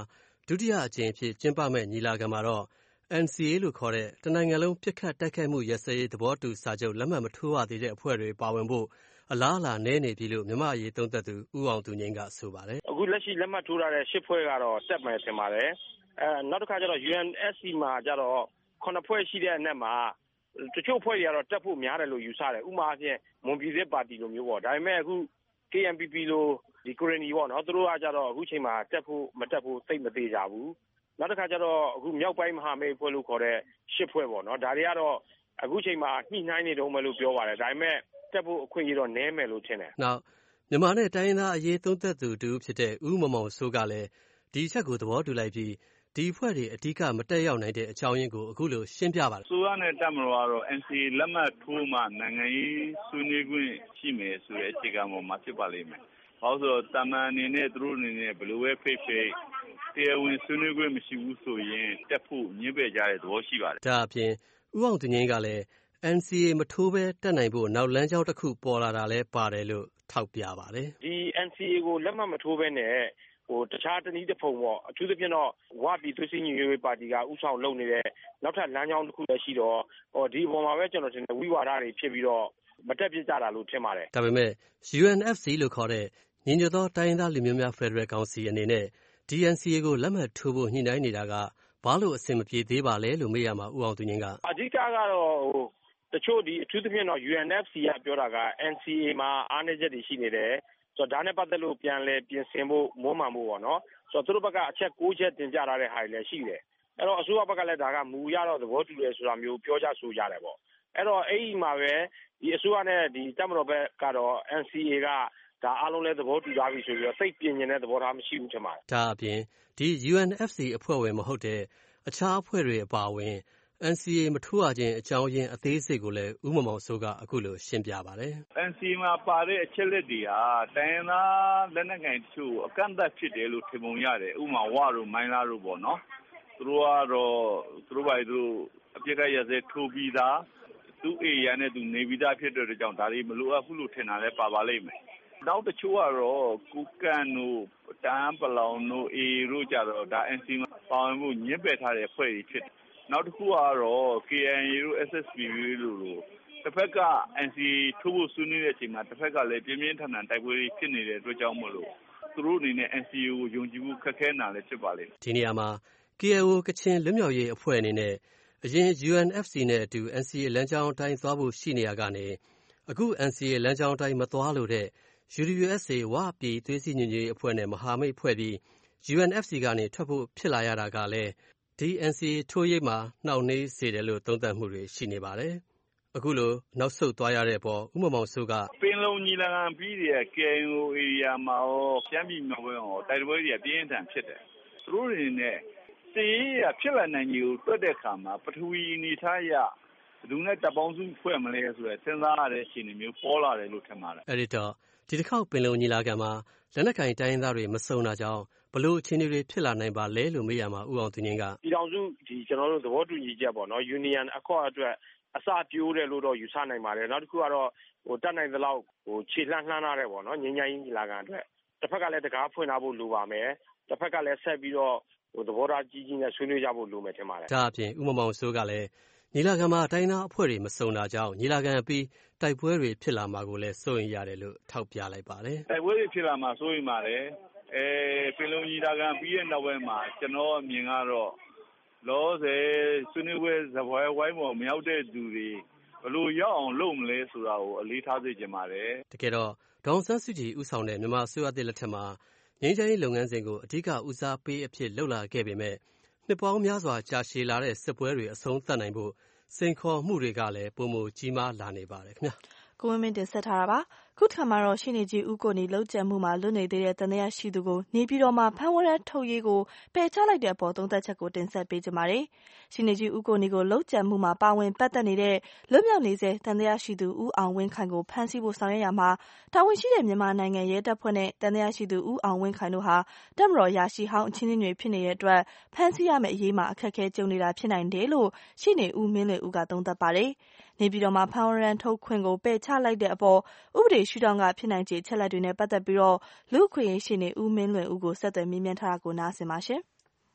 ဒုတိယအကြိမ်အဖြစ်ကျင်းပမယ့်ညီလာခံမှာတော့ အန်စီအေး လို့ခေါ်တဲ့တနိုင်ငံလုံးပစ်ခတ်တိုက်ခိုက်မှုရပ်စဲရေးသဘောတူစာချုပ်လက်မှတ်မထိုးရသေးတဲ့အဖွဲ့တွေပါဝင်ဖို့အလားအလာနည်းနေပြီလို့မြန်မာ့အရေးသုံးသပ်သူဦးအောင်သူငြိမ်းကဆိုပါတယ်။အခုလက်ရှိလက်မှတ်ထိုးထားတဲ့ရှစ်ဖွဲ့ကတော့တက်မယ်ထင်ပါတယ်။အဲနောက်တစ်ခါကျတော့ ယူအန်အက်ဖ်စီ မှာကျတော့ခုနှစ်ဖွဲ့ရှိတဲ့အနက်မှာတချို့ဖွဲ့တွေကတော့တက်ဖို့များတယ်လို့ယူဆတယ်။ဥပမာအဖြစ်မွန်ပြည်သစ်ပါတီလိုမျိုးပေါ့။ဒါပေမဲ့အခု ကေအမ်ပီပီ လိုဒီကိုရိုနီပေါ့နော်သူတို့ကကြတော့အခုချိန်မှာတက်ဖို့မတက်ဖို့သိမသေးကြဘူး။နောက်တစ်ခါကျတော့အခုမြောက်ပိုင်းမဟာမိတ်ဖွဲ့လို့ခေါ်တဲ့ရှစ်ဖွဲ့ပေါ့နော်ဒါတွေကတော့အခုချိန်မှာညှိနှိုင်းနေတော့မယ်လို့ပြောပါတယ်ဒါပေမဲ့တက်ဖို့အခွင့်အရေးတော့နည်းမယ်လို့ထင်တယ်။နောက်မြန်မာနဲ့တိုင်းရင်းသားအရေးသုံးသပ်သူတူဖြစ်တဲ့ဦးမောင်မောင်စိုးကလည်းဒီအချက်ကိုသဘောတူလိုက်ပြီးဒီအဖွဲ့တွေအဓိကမတက်ရောက်နိုင်တဲ့အကြောင်းရင်းကိုအခုလိုရှင်းပြပါတယ်။ဆိုရနဲ့တက်မလို့ကတော့ အန်စီအေး လက်မှတ်ထိုးမှနိုင်ငံရေးဆွေးနွေးခွင့်ရှိမယ်ဆိုတဲ့အခြေခံပေါ်မှာဖြစ်ပါလိမ့်မယ်။ဘာလို့ဆိုတော့တာမန်အနေနဲ့သူတို့အနေနဲ့ဘယ်လိုပဲဖိတ်ဖိတ်တရားဝင်ဆွေးနွေးခွင့်မရှိဘူးဆိုရင်တက်ဖို့ညှင်းပယ်ကြတဲ့သဘောရှိပါတယ်။ဒါအပြင်ဦးအောင်သူငြိမ်းကလည်း အန်စီအေး မထိုးဘဲတက်နိုင်ဖို့နောက်လမ်းကြောင်းတစ်ခုပေါ်လာတာလည်းပါတယ်လို့ထောက်ပြပါတယ်။ဒီ အန်စီအေး ကိုလက်မှတ်မထိုးဘဲနဲ့ဟိုတခြားတနည်းတစ်ဖုံပေါ့အထူးသဖြင့်တော့ဝပြည်သွေးစည်းညီညွတ်ရေးပါတီကဥဆောင်လုပ်နေတဲ့နောက်ထပ်လမ်းကြောင်းတစ်ခုလည်းရှိတော့ဟောဒီအပေါ်မှာပဲကျွန်တော်ထင်တယ်ဝိဝါဒတွေဖြစ်ပြီးတော့မတက်ပြစ်ကြတာလို့ထင်ပါတယ်။ဒါပေမဲ့ ယူအန်အက်ဖ်စီ လို့ခေါ်တဲ့ညီညွတ်သောတိုင်းရင်းသားလူမျိုးများဖက်ဒရယ်ကောင်စီအနေနဲ့ဒီ အန်စီအေး ကိုလက်မှတ်ထိုးဖို့ညှိနှိုင်းနေတာကဘာလို့အဆင်မပြေသေးပါလဲလို့မေးရမှာဦးအောင်သူငြိမ်းကအဓိကကတော့ဟိုတချို့ဒီအထူးသဖြင့်တော့ ယူအန်အက်ဖ်စီ ကပြောတာက အန်စီအေး မှာအားနည်းချက်တွေရှိနေတယ်ဆိုတော့ဒါနဲ့ပတ်သက်လို့ပြန်လဲပြင်ဆင်ဖို့မွမ်းမံဖို့ပေါ့နော်ဆိုတော့သူတို့ဘက်ကအချက်၉ချက်တင်ပြထားတဲ့ဟာတွေလည်းရှိတယ်အဲ့တော့အစိုးရဘက်ကလည်းဒါကမူရတော့သဘောတူတယ်ဆိုတာမျိုးပြောကြဆိုကြတယ်ပေါ့အဲ့တော့အဲ့ဒီမှာပဲဒီအစိုးရနဲ့ဒီတပ်မတော်ဘက်ကတော့ အန်စီအေး ကဒါအားလုံးလည်းသဘောတူထားပြီဆိုပြီးတော့သိပ်ပြင်ကျင်တဲ့သဘောထားမရှိဘူးထင်ပါတယ်ဒါအပြင်ဒီ ယူအန်အက်ဖ်စီ အဖွဲ့ဝင်မဟုတ်တဲ့အခြားအဖွဲ့တွေအပါအဝင် အန်စီအေး မထိုးရခြင်းအကြောင်းရင်းအသေးစိတ်ကိုလည်းဦးမောင်မောင်စိုးကအခုလိုရှင်းပြပါတယ်။ အန်စီအေး မှာပါတဲ့အချက်လက်တွေဟာတိုင်းရင်းသားလက်နက်ကိုင်တချို့အကန့်အသတ်ဖြစ်တယ်လို့ထင်ပုံရတယ်။ဥပမာဝတို့မိုင်းလားတို့ပေါ့နော်။သူတို့ကတော့သူတို့ဘာလို့သူတို့အပြစ်ကရစေထိုးပြီးသားသူ့အေရီယာနဲ့သူနေပြီးသားဖြစ်တဲ့အတွက်ကြောင့်ဒါတွေမလိုအပ်ဘူးလို့ထင်တာလည်းပါပါလိမ့်မယ်။နောက်တချို့ကတော့ကုကန်တို့တန်းပလောင်တို့အေတို့ကြတော့ဒါ အန်စီအေး မှာပါဝင်မှုညှင်းပယ်ထားတဲ့အဖွဲ့တွေဖြစ်တယ်။နောက်တစ်ခုကတော့ ကေအန်အေတို့ အက်စ်အက်စ်ပီ တို့လိုတစ်ဖက်က အန်စီအေး ထိုးဖို့ဆွေးနွေးတဲ့အချိန်မှာတစ်ဖက်ကလည်းပြင်းပြင်းထန်ထန်တိုက်ပွဲတွေဖြစ်နေတဲ့အတွက်ကြောင့်မို့လို့သူတို့အနေနဲ့ အန်စီအေး ကိုယုံကြည်မှုခက်ခဲနာလည်းဖြစ်ပါလိမ့်မယ်။ဒီနေရာမှာ ကေအို ကချင်လွတ်မြောက်ရေးအဖွဲ့အနေနဲ့အရင် ယူအန်အက်ဖ်စီ နဲ့အတူ အန်စီအေး လမ်းကြောင်းအတိုင်းသွားဖို့ရှိနေရကနေအခု အန်စီအေး လမ်းကြောင်းအတိုင်းမသွားလို့တဲ့ ယူဒီယူအက်စ်အေ ဝပြည်သွေးစည်းညီညွတ်ရေးအဖွဲ့နဲ့မဟာမိတ်ဖွဲ့ပြီး ယူအန်အက်ဖ်စီ ကနေထွက်ဖို့ဖြစ်လာရတာကလည်းဒီ အန်စီအေး ထိုးရေးမှာနှောင့်နှေးစေတယ်လို့သုံးသပ်မှုတွေရှိနေပါတယ်။အခုလိုနောက်ဆုတ်သွားရတဲ့အပေါ်ဦးမောင်မောင်စိုးကပင်လုံညီလာခံပြီးတဲ့ ကေအို ဧရိယာမှာရောရှမ်းပြည်မြောက်ပိုင်းရောတိုက်ပွဲတွေပြင်းထန်ဖြစ်တယ်။သူတို့တွေနဲ့စစ်ရေးရဖြစ်လာနိုင်ကြီးကိုတွက်တဲ့အခါမှာပထဝီအနေထားရဘယ်သူနဲ့တပ်ပေါင်းစုဖွဲ့မလဲဆိုတဲ့စဉ်းစားရတဲ့အခြေအနေမျိုးပေါ်လာတယ်လို့ထင်ပါတယ်။အဲဒီတော့ဒီတစ်ခေါက်ပင်လုံညီလာခံမှာလက်နက်ကိုင်တိုင်းရင်းသားတွေမစုံတာကြောင့်ဘလို့အခြေအနေတွေဖြစ်လာနိုင်ပါလဲလို့မေးရမှာဦးအောင်သူငြိမ်းကပြည်ထောင်စုဒီကျွန်တော်တို့သဘောတူညီချက်ပေါ့နော် Union Accord အတွက်အစပြိုးတယ်လို့တော့ယူဆနိုင်ပါတယ်နောက်တစ်ခုကတော့ဟိုတတ်နိုင်သလောက်ဟိုခြေလှမ်းလှမ်းထားတယ်ပေါ့နော်ငင်းငင်းညီလာခံအတွက်တစ်ဖက်ကလည်းတကားဖွင့်ထားဖို့လိုပါမယ်တစ်ဖက်ကလည်းဆက်ပြီးတော့ဟိုသဘောထားကြီးကြီးနဲ့ဆွေးနွေးကြဖို့လိုမယ်ထင်ပါတယ်ဒါအပြင်ဦးမောင်မောင်စိုးကလည်းညီလာခံမှာတိုင်းသားအဖွဲ့တွေမစုံတာကြောင့်ညီလာခံအပြီးတိုက်ပွဲတွေဖြစ်လာမှာကိုလည်းစိုးရင်ရတယ်လို့ထောက်ပြလိုက်ပါတယ်တိုက်ပွဲတွေဖြစ်လာမှာစိုးရင်ပါတယ်အဲပင်လုံညီလာခံပြီးတဲ့နောက်ပိုင်းမှာကျွန်တော်အမြင်ကတော့လောဆယ်ဆွေးနွေးပွဲဇပွဲဝိုင်းပေါ်မရောက်တဲ့သူတွေဘယ်လိုရောက်အောင်လုပ်မလဲဆိုတာကိုအလေးထားစေချင်ပါတယ်တကယ်တော့ဒေါအောင်ဆန်းစုကြည်ဦးဆောင်တဲ့မြန်မာအစိုးရသစ်လက်ထက်မှာငြိမ်းချမ်းရေးလုပ်ငန်းစဉ်ကိုအဓိကဦးစားပေးအဖြစ်လှုပ်လာခဲ့ပေမဲ့နှစ်ပေါင်းများစွာကြာရှည်လာတဲ့စစ်ပွဲတွေအဆုံးသတ်နိုင်ဖို့စိန်ခေါ်မှုတွေကလည်းပုံမကြီးမားလာနေပါတယ်ခင်ဗျာကိုဝင်းမင်းတင်ဆက်ထားတာပါခုထပ်မှာတော့ရှိနေကြီးဦးကိုနီလှုပ်ကြံမှုမှာလွတ်နေသေးတဲ့တန်တရားရှိသူကိုနေပြည်တော်မှာဖမ်းဝရမ်းထုတ်ရေးကိုပယ်ချလိုက်တဲ့အပေါ်သုံးသပ်ချက်ကိုတင်ဆက်ပေးကြပါမယ်။ရှိနေကြီးဦးကိုနီကိုလှုပ်ကြံမှုမှာပါဝင်ပတ်သက်နေတဲ့လွတ်မြောက်နေစေတန်တရားရှိသူဦးအောင်ဝင်းခိုင်ကိုဖမ်းဆီးဖို့ဆောင်ရွက်ရမှာတာဝန်ရှိတဲ့မြန်မာနိုင်ငံရဲတပ်ဖွဲ့နဲ့တန်တရားရှိသူဦးအောင်ဝင်းခိုင်တို့ဟာတပ်မတော်ရာရှိဟောင်းအချင်းချင်းတွေဖြစ်နေတဲ့အတွက်ဖမ်းဆီးရမယ့်အရေးမှာအခက်အခဲကြုံနေတာဖြစ်နိုင်တယ်လို့ရှိနေဦးမင်းလွင်ဦးကသုံးသပ်ပါတယ်။နေပြည်တော်မှာဖမ်းဝရမ်းထုတ်ခွင့်ကိုပယ်ချလိုက်တဲ့အပေါ်ဥပဒေရှုထောင့်ကဖြစ်နိုင်ခြေအချက်အလက်တွေနဲ့ပတ်သက်ပြီးတော့လူ့အခွင့်အရေးရှေ့နေဦးမင်းလွင်ဦးကိုဆက်သွယ်မေးမြန်းထားတာကိုနားဆင်ပါရှင်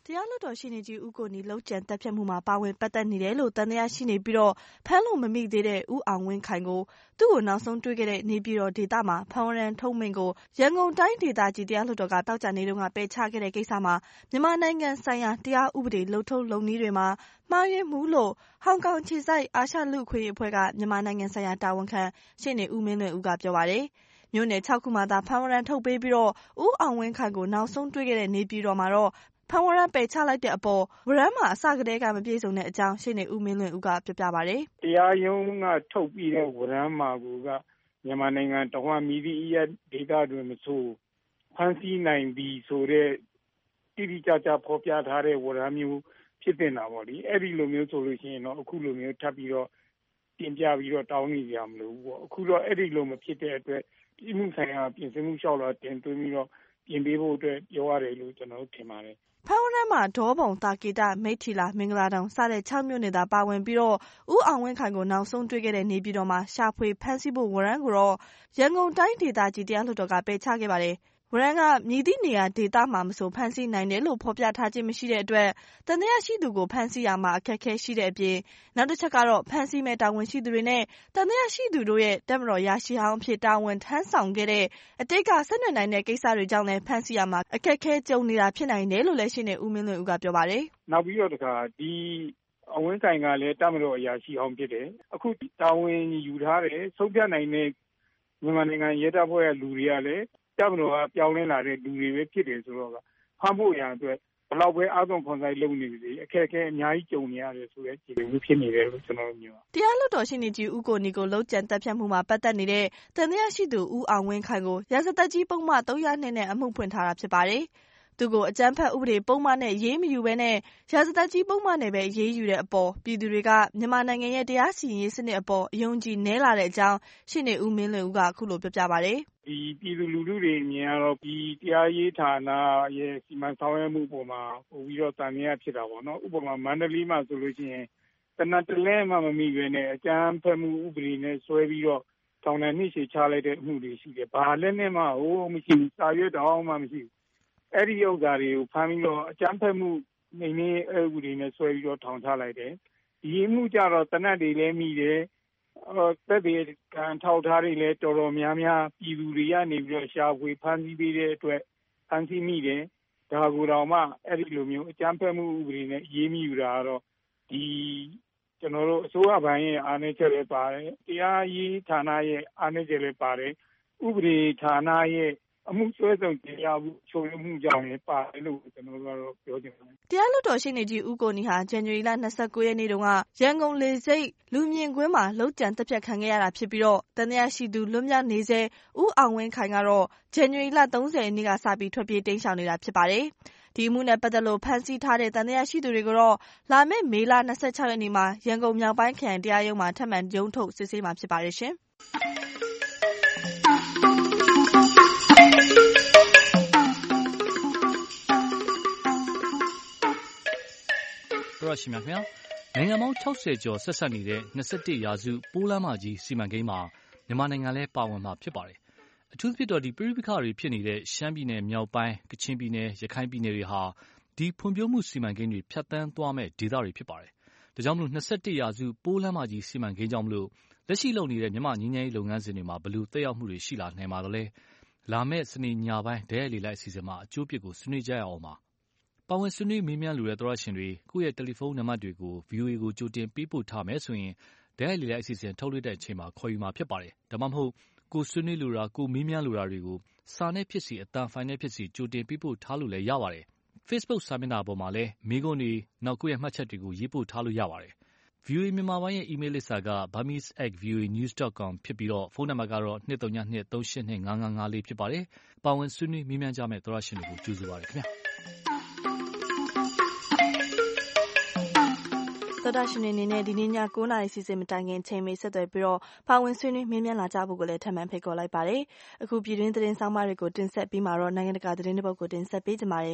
တရားလွှတ်တော်ရှေ့နေကြီးဦးကိုနီလုပ်ကြံတပ်ဖြတ်မှုမှာပါဝင်ပတ်သက်နေတယ်လို့တန်တရားရှိနေပြီးတော့ဖမ်းလို့မမိသေးတဲ့ဦးအောင်ဝင်းခိုင်ကိုသူ့ကိုနောက်ဆုံးတွေ့ခဲ့တဲ့နေပြည်တော်ဒေသမှာဖမ်းဝရမ်းထုတ်မိန့်ကိုရန်ကုန်တိုင်းဒေသကြီးတရားလွှတ်တော်ကတောက်ကြနေတုန်းကပယ်ချခဲ့တဲ့ကိစ္စမှာမြန်မာနိုင်ငံဆိုင်ရာတရားဥပဒေလုံထုံးလုံနည်းတွေမှာမှားယွင်းမှုလို့ဟောင်ကောင်ခြေစိုက်အာရှလူ့အခွင့်အရေးအဖွဲ့ကမြန်မာနိုင်ငံဆိုင်ရာတာဝန်ခံရှေ့နေဦးမင်းလွင်ဦးကပြောပါတယ်။မြို့နယ်၆ခုမှာသာဖမ်းဝရမ်းထုတ်ပေးပြီးတော့ဦးအောင်ဝင်းခိုင်ကိုနောက်ဆုံးတွေ့ခဲ့တဲ့နေပြည်တော်မှာတော့ဖမ်းဝရမ်းပယ်ချလိုက်တဲ့အပေါ်ဝရမ်းမှာအစကတည်းကမပြည့်စုံတဲ့အကြောင်းရှေ့နေဦးမင်းလွင်ဦးကပြောပြပါတယ်။တရားရုံးကထုတ်ပြီးတဲ့ဝရမ်းမှာကမြန်မာနိုင်ငံတဝန်းမည်သည့်အရပ်ဒေသတွင်မဆိုဖမ်းဆီးနိုင်သည်ဆိုတဲ့တိတိကျကျဖော်ပြထားတဲ့ဝရမ်းမျိုးဖြစ်တင်တာပေါ့လေ။အဲ့ဒီလိုမျိုးဆိုလို့ရှိရင်တော့အခုလိုမျိုးထပ်ပြီးတော့တင်ပြပြီးတော့တောင်းနေကြမလို့ပေါ့။အခုတော့အဲ့ဒီလိုမဖြစ်တဲ့အတွက်ပြည်မှုဆိုင်ရာပြင်ဆင်မှုလျှောက်လာတင်သွင်းပြီးတော့ပြင်ပေးဖို့အတွက်ပြောရတယ်လို့ကျွန်တော်တို့ထင်ပါတယ်။ဖမ်းဝရမ်းမှာဒေါဘုံတာကေတမိတ်ထီလာမင်္ဂလာတောင်စတဲ့၆မြို့နယ်သာပါဝင်ပြီးတော့ဦးအောင်ဝင်းခိုင်ကိုနောက်ဆုံးတွေ့ခဲ့တဲ့နေပြည်တော်မှာရှာဖွေဖမ်းဆီးဖို့ဝရမ်းကိုတော့ရန်ကုန်တိုင်းဒေသကြီးတရားလွှတ်တော်ကပယ်ချခဲ့ပါတယ်။ဝရမ်းကမြည်သည့်နေရာဒေသမှာမဆိုဖမ်းဆီးနိုင်တယ်လို့ဖော်ပြထားခြင်းမရှိတဲ့အတွက်တန်တရားရှိသူကိုဖမ်းဆီးရမှာအခက်အခဲရှိတဲ့အပြင်နောက်တစ်ချက်ကတော့ဖမ်းဆီးမဲ့တာဝန်ရှိသူတွေနဲ့တန်တရားရှိသူတို့ရဲ့တပ်မတော်ရရှိဟောင်းဖြစ်တာဝန်ထမ်းဆောင်ခဲ့တဲ့အတိတ်ကဆက်နွယ်နိုင်တဲ့ကိစ္စတွေကြောင့်လည်းဖမ်းဆီးရမှာအခက်အခဲကြုံနေတာဖြစ်နိုင်တယ်လို့လည်းရှင်းနေဦးမင်းလွင်ဦးကပြောပါတယ်။နောက်ပြီးတော့တခါဒီအဝင်းဆိုင်ကလည်းတပ်မတော်အရာရှိဟောင်းဖြစ်တယ်။အခုတာဝန်ယူထားတဲ့ဆုံးဖြတ်နိုင်တဲ့မြန်မာနိုင်ငံရဲတပ်ဖွဲ့ရဲ့လူတွေကလည်းတပ်မတော်ကပြောင်းလဲလာတဲ့လူတွေပဲဖြစ်တယ်ဆိုတော့ကဖမ်းဖို့ရန်အတွက်ဘယ်လောက်ပဲအားသွန်ခွန်ဆိုင်လုပ်နေပြီအခက်အခဲအများကြီးကြုံနေရတယ်ဆိုတဲ့ခြေလှမ်းဖြစ်နေတယ်လို့ကျွန်တော်တို့မြင်ပါတရားလွှတ်တော်ရှင်းနေကြီးဦးကိုနီကိုလုံးကျန်တပ်ဖြတ်မှုမှာပတ်သက်နေတဲ့တန်တရားရှိသူဦးအောင်ဝင်းခိုင်ကိုရာဇသက်ကြီးပုံမှန်၃၀၂နဲ့အမှုဖွင့်ထားတာဖြစ်ပါတယ်သူကိုအကြမ်းဖက်ဥပဒေပုံမှန်နဲ့ရေးမယူဘဲနဲ့ရာဇသက်ကြီးပုံမှန်နဲ့ပဲရေးယူတဲ့အပေါ်ပြည်သူတွေကမြန်မာနိုင်ငံရဲ့တရားစီရင်ရေးစနစ်အပေါ်အယုံကြည်နည်းလာတဲ့အကြောင်းရှင်းနေဦးမင်းလွင်ဦးကအခုလိုပြောပြပါတယ်ဒီပြည်သူလူထုတွေမြင်ရတော့ဒီတရားရေးဌာနရဲ့စီမံဆောင်ရွက်မှုပေါ်မှာပို့ပြီးတော့တန်မြတ်ဖြစ်တာပေါ့နော်ဥပမာမန္တလေးမှာဆိုလို့ရှိရင်တနတ်တလဲမှမမိပဲနဲ့အကြမ်းဖက်မှုဥပဒေနဲ့ဆွဲပြီးတော့ထောင်ဒဏ်နှစ်ရှည်ချလိုက်တဲ့အမှုတွေရှိတယ်ဘာလည်းနဲ့မှဟိုမရှိဘူးစာရွက်တောင်မှမရှိဘူးအဲ့ဒီဥစ္စာတွေကိုဖမ်းပြီးတော့အကြမ်းဖက်မှုနေနေဥပဒေနဲ့ဆွဲပြီးတော့ထောင်ချလိုက်တယ်ဒီမှုကြတော့တနတ်တွေလည်းမိတယ်သက်သေခံထောက်ထားတွေလည်းတော်တော်များများပြည်သူတွေကနေပြီးတော့ရှာဖွေဖမ်းဆီးပေးတဲ့အတွက်ဖမ်းဆီးမိတယ်ဒါကိုတော့မှအဲ့ဒီလိုမျိုးအကြမ်းဖက်မှုဥပဒေနဲ့ရေးမိယူတာကတော့ဒီကျွန်တော်တို့အစိုးရဘဏ်ရဲ့အားနည်းချက်လည်းပါတယ်တရားရေးဌာနရဲ့အားနည်းချက်လည်းပါတယ်ဥပဒေဌာနရဲ့အမှုဆွဲဆောင်တရားမှုချုံမှုကြောင့်လည်းပါတယ်လို့ကျွန်တော်တို့ကတော့ပြောချင်ပါတယ်တရားလွှတ်တော်ရှေ့နေကြီးဦးကိုနီဟာဇန်နဝါရီလ၂၉ရက်နေ့တုန်းကရန်ကုန်လေဆိပ်လူမြင်ကွင်းမှာလှုပ်ကြံတပ်ဖြတ်ခံခဲ့ရတာဖြစ်ပြီးတော့တန်တရားရှိသူလွတ်မြောက်နေစေဦးအောင်ဝင်းခိုင်ကတော့ဇန်နဝါရီလ၃၀ရက်နေ့ကစပြီးထွက်ပြေးတိမ်းရှောင်နေတာဖြစ်ပါတယ်ဒီမှုနဲ့ပတ်သက်လို့ဖမ်းဆီးထားတဲ့တန်တရားရှိသူတွေကိုတော့လာမယ့်မေလ၂၆ရက်နေ့မှာရန်ကုန်မြောက်ပိုင်းခရိုင်တရားရုံးမှာထပ်မံရုံးထုတ်စစ်ဆေးမှာဖြစ်ပါတယ်ရှင်ရရှိမြခင်နိုင်ငံပေါင်း၆၀ကျော်ဆက်ဆက်နေတဲ့၂၁ရာစုပိုးလမ်းမကြီးစီမံကိန်းမှာမြန်မာနိုင်ငံလည်းပါဝင်မှာဖြစ်ပါတယ်အထူးဖြစ်တော့ဒီပြည်ပခါတွေဖြစ်နေတဲ့ရှမ်းပြည်နယ်မြောက်ပိုင်းကချင်ပြည်နယ်ရခိုင်ပြည်နယ်တွေဟာဒီဖွံ့ဖြိုးမှုစီမံကိန်းတွေဖြတ်တန်းသွားမဲ့ဒေသတွေဖြစ်ပါတယ်ဒါကြောင့်မလို့၂၁ရာစုပိုးလမ်းမကြီးစီမံကိန်းကြောင့်မလို့လက်ရှိလုပ်နေတဲ့မြန်မာငြိမ်းချမ်းရေးလုပ်ငန်းစဉ်တွေမှာဘယ်လိုသက်ရောက်မှုတွေရှိလာနိုင်ပါသလဲလာမယ့်စနေညပိုင်းဒဲရလီလိုက်အစီအစဉ်မှာအကျိုးပြစ်ကိုဆွေးနွေးကြရအောင်ပါပါဝင်ဆွေးနွေးမေးမြန်းလိုတဲ့သောရရှင်တွေကိုယ့်ရဲ့တယ်လီဖုန်းနံပါတ်တွေကို ဗွီအိုအေ ကိုကြိုတင်ပေးပို့ထားမယ်ဆိုရင်ဒဲရလီလိုက်အစီအစဉ်ထုတ်လွှင့်တဲ့အချိန်မှာခေါ်ယူမှာဖြစ်ပါတယ်ဒါမှမဟုတ်ကိုဆွေးနွေးလိုတာကိုမေးမြန်းလိုတာတွေကိုစာနဲ့ဖြစ်စီအတန်ဖိုင်နဲ့ဖြစ်စီကြိုတင်ပေးပို့ထားလို့လည်းရပါတယ် Facebook စာမျက်နှာပေါ်မှာလည်းမေးခွန်းတွေနောက်ကိုယ့်ရဲ့မှတ်ချက်တွေကိုရေးပို့ထားလို့ရပါတယ် ဗွီအိုအေ မြန်မာပိုင်းရဲ့ email လိပ်စာက burmese at v o a news dot com ဖြစ်ပြီးတော့ဖုန်းနံပါတ်ကတော့၂၃၂ ၃၈၂ ၅၅၅၄ဖြစ်ပါတယ်ပါဝင်ဆွေးနွေးမေးမြန်းကြမယ့်သောရရှင်တွေကိုကြိုဆိုပါရစေခင်ဗျာသောတာရှင်တွေအနေနဲ့ဒီနေ့ည၉နာရီစီစဉ်မတိုင်ခင်ချိန်မေးဆက်သွယ်ပြီးတော့ပါဝင်ဆွေးနွေးမေးမြန်းလာကြဖို့ကိုလည်းထပ်မံဖိတ်ခေါ်လိုက်ပါတယ်။အခုပြည်တွင်းသတင်းဆောင်မတွေကိုတင်ဆက်ပြီးမှတော့နိုင်ငံတကာသတင်းတွေပုတ်ကိုတင်ဆက်ပေးကြပါမယ်။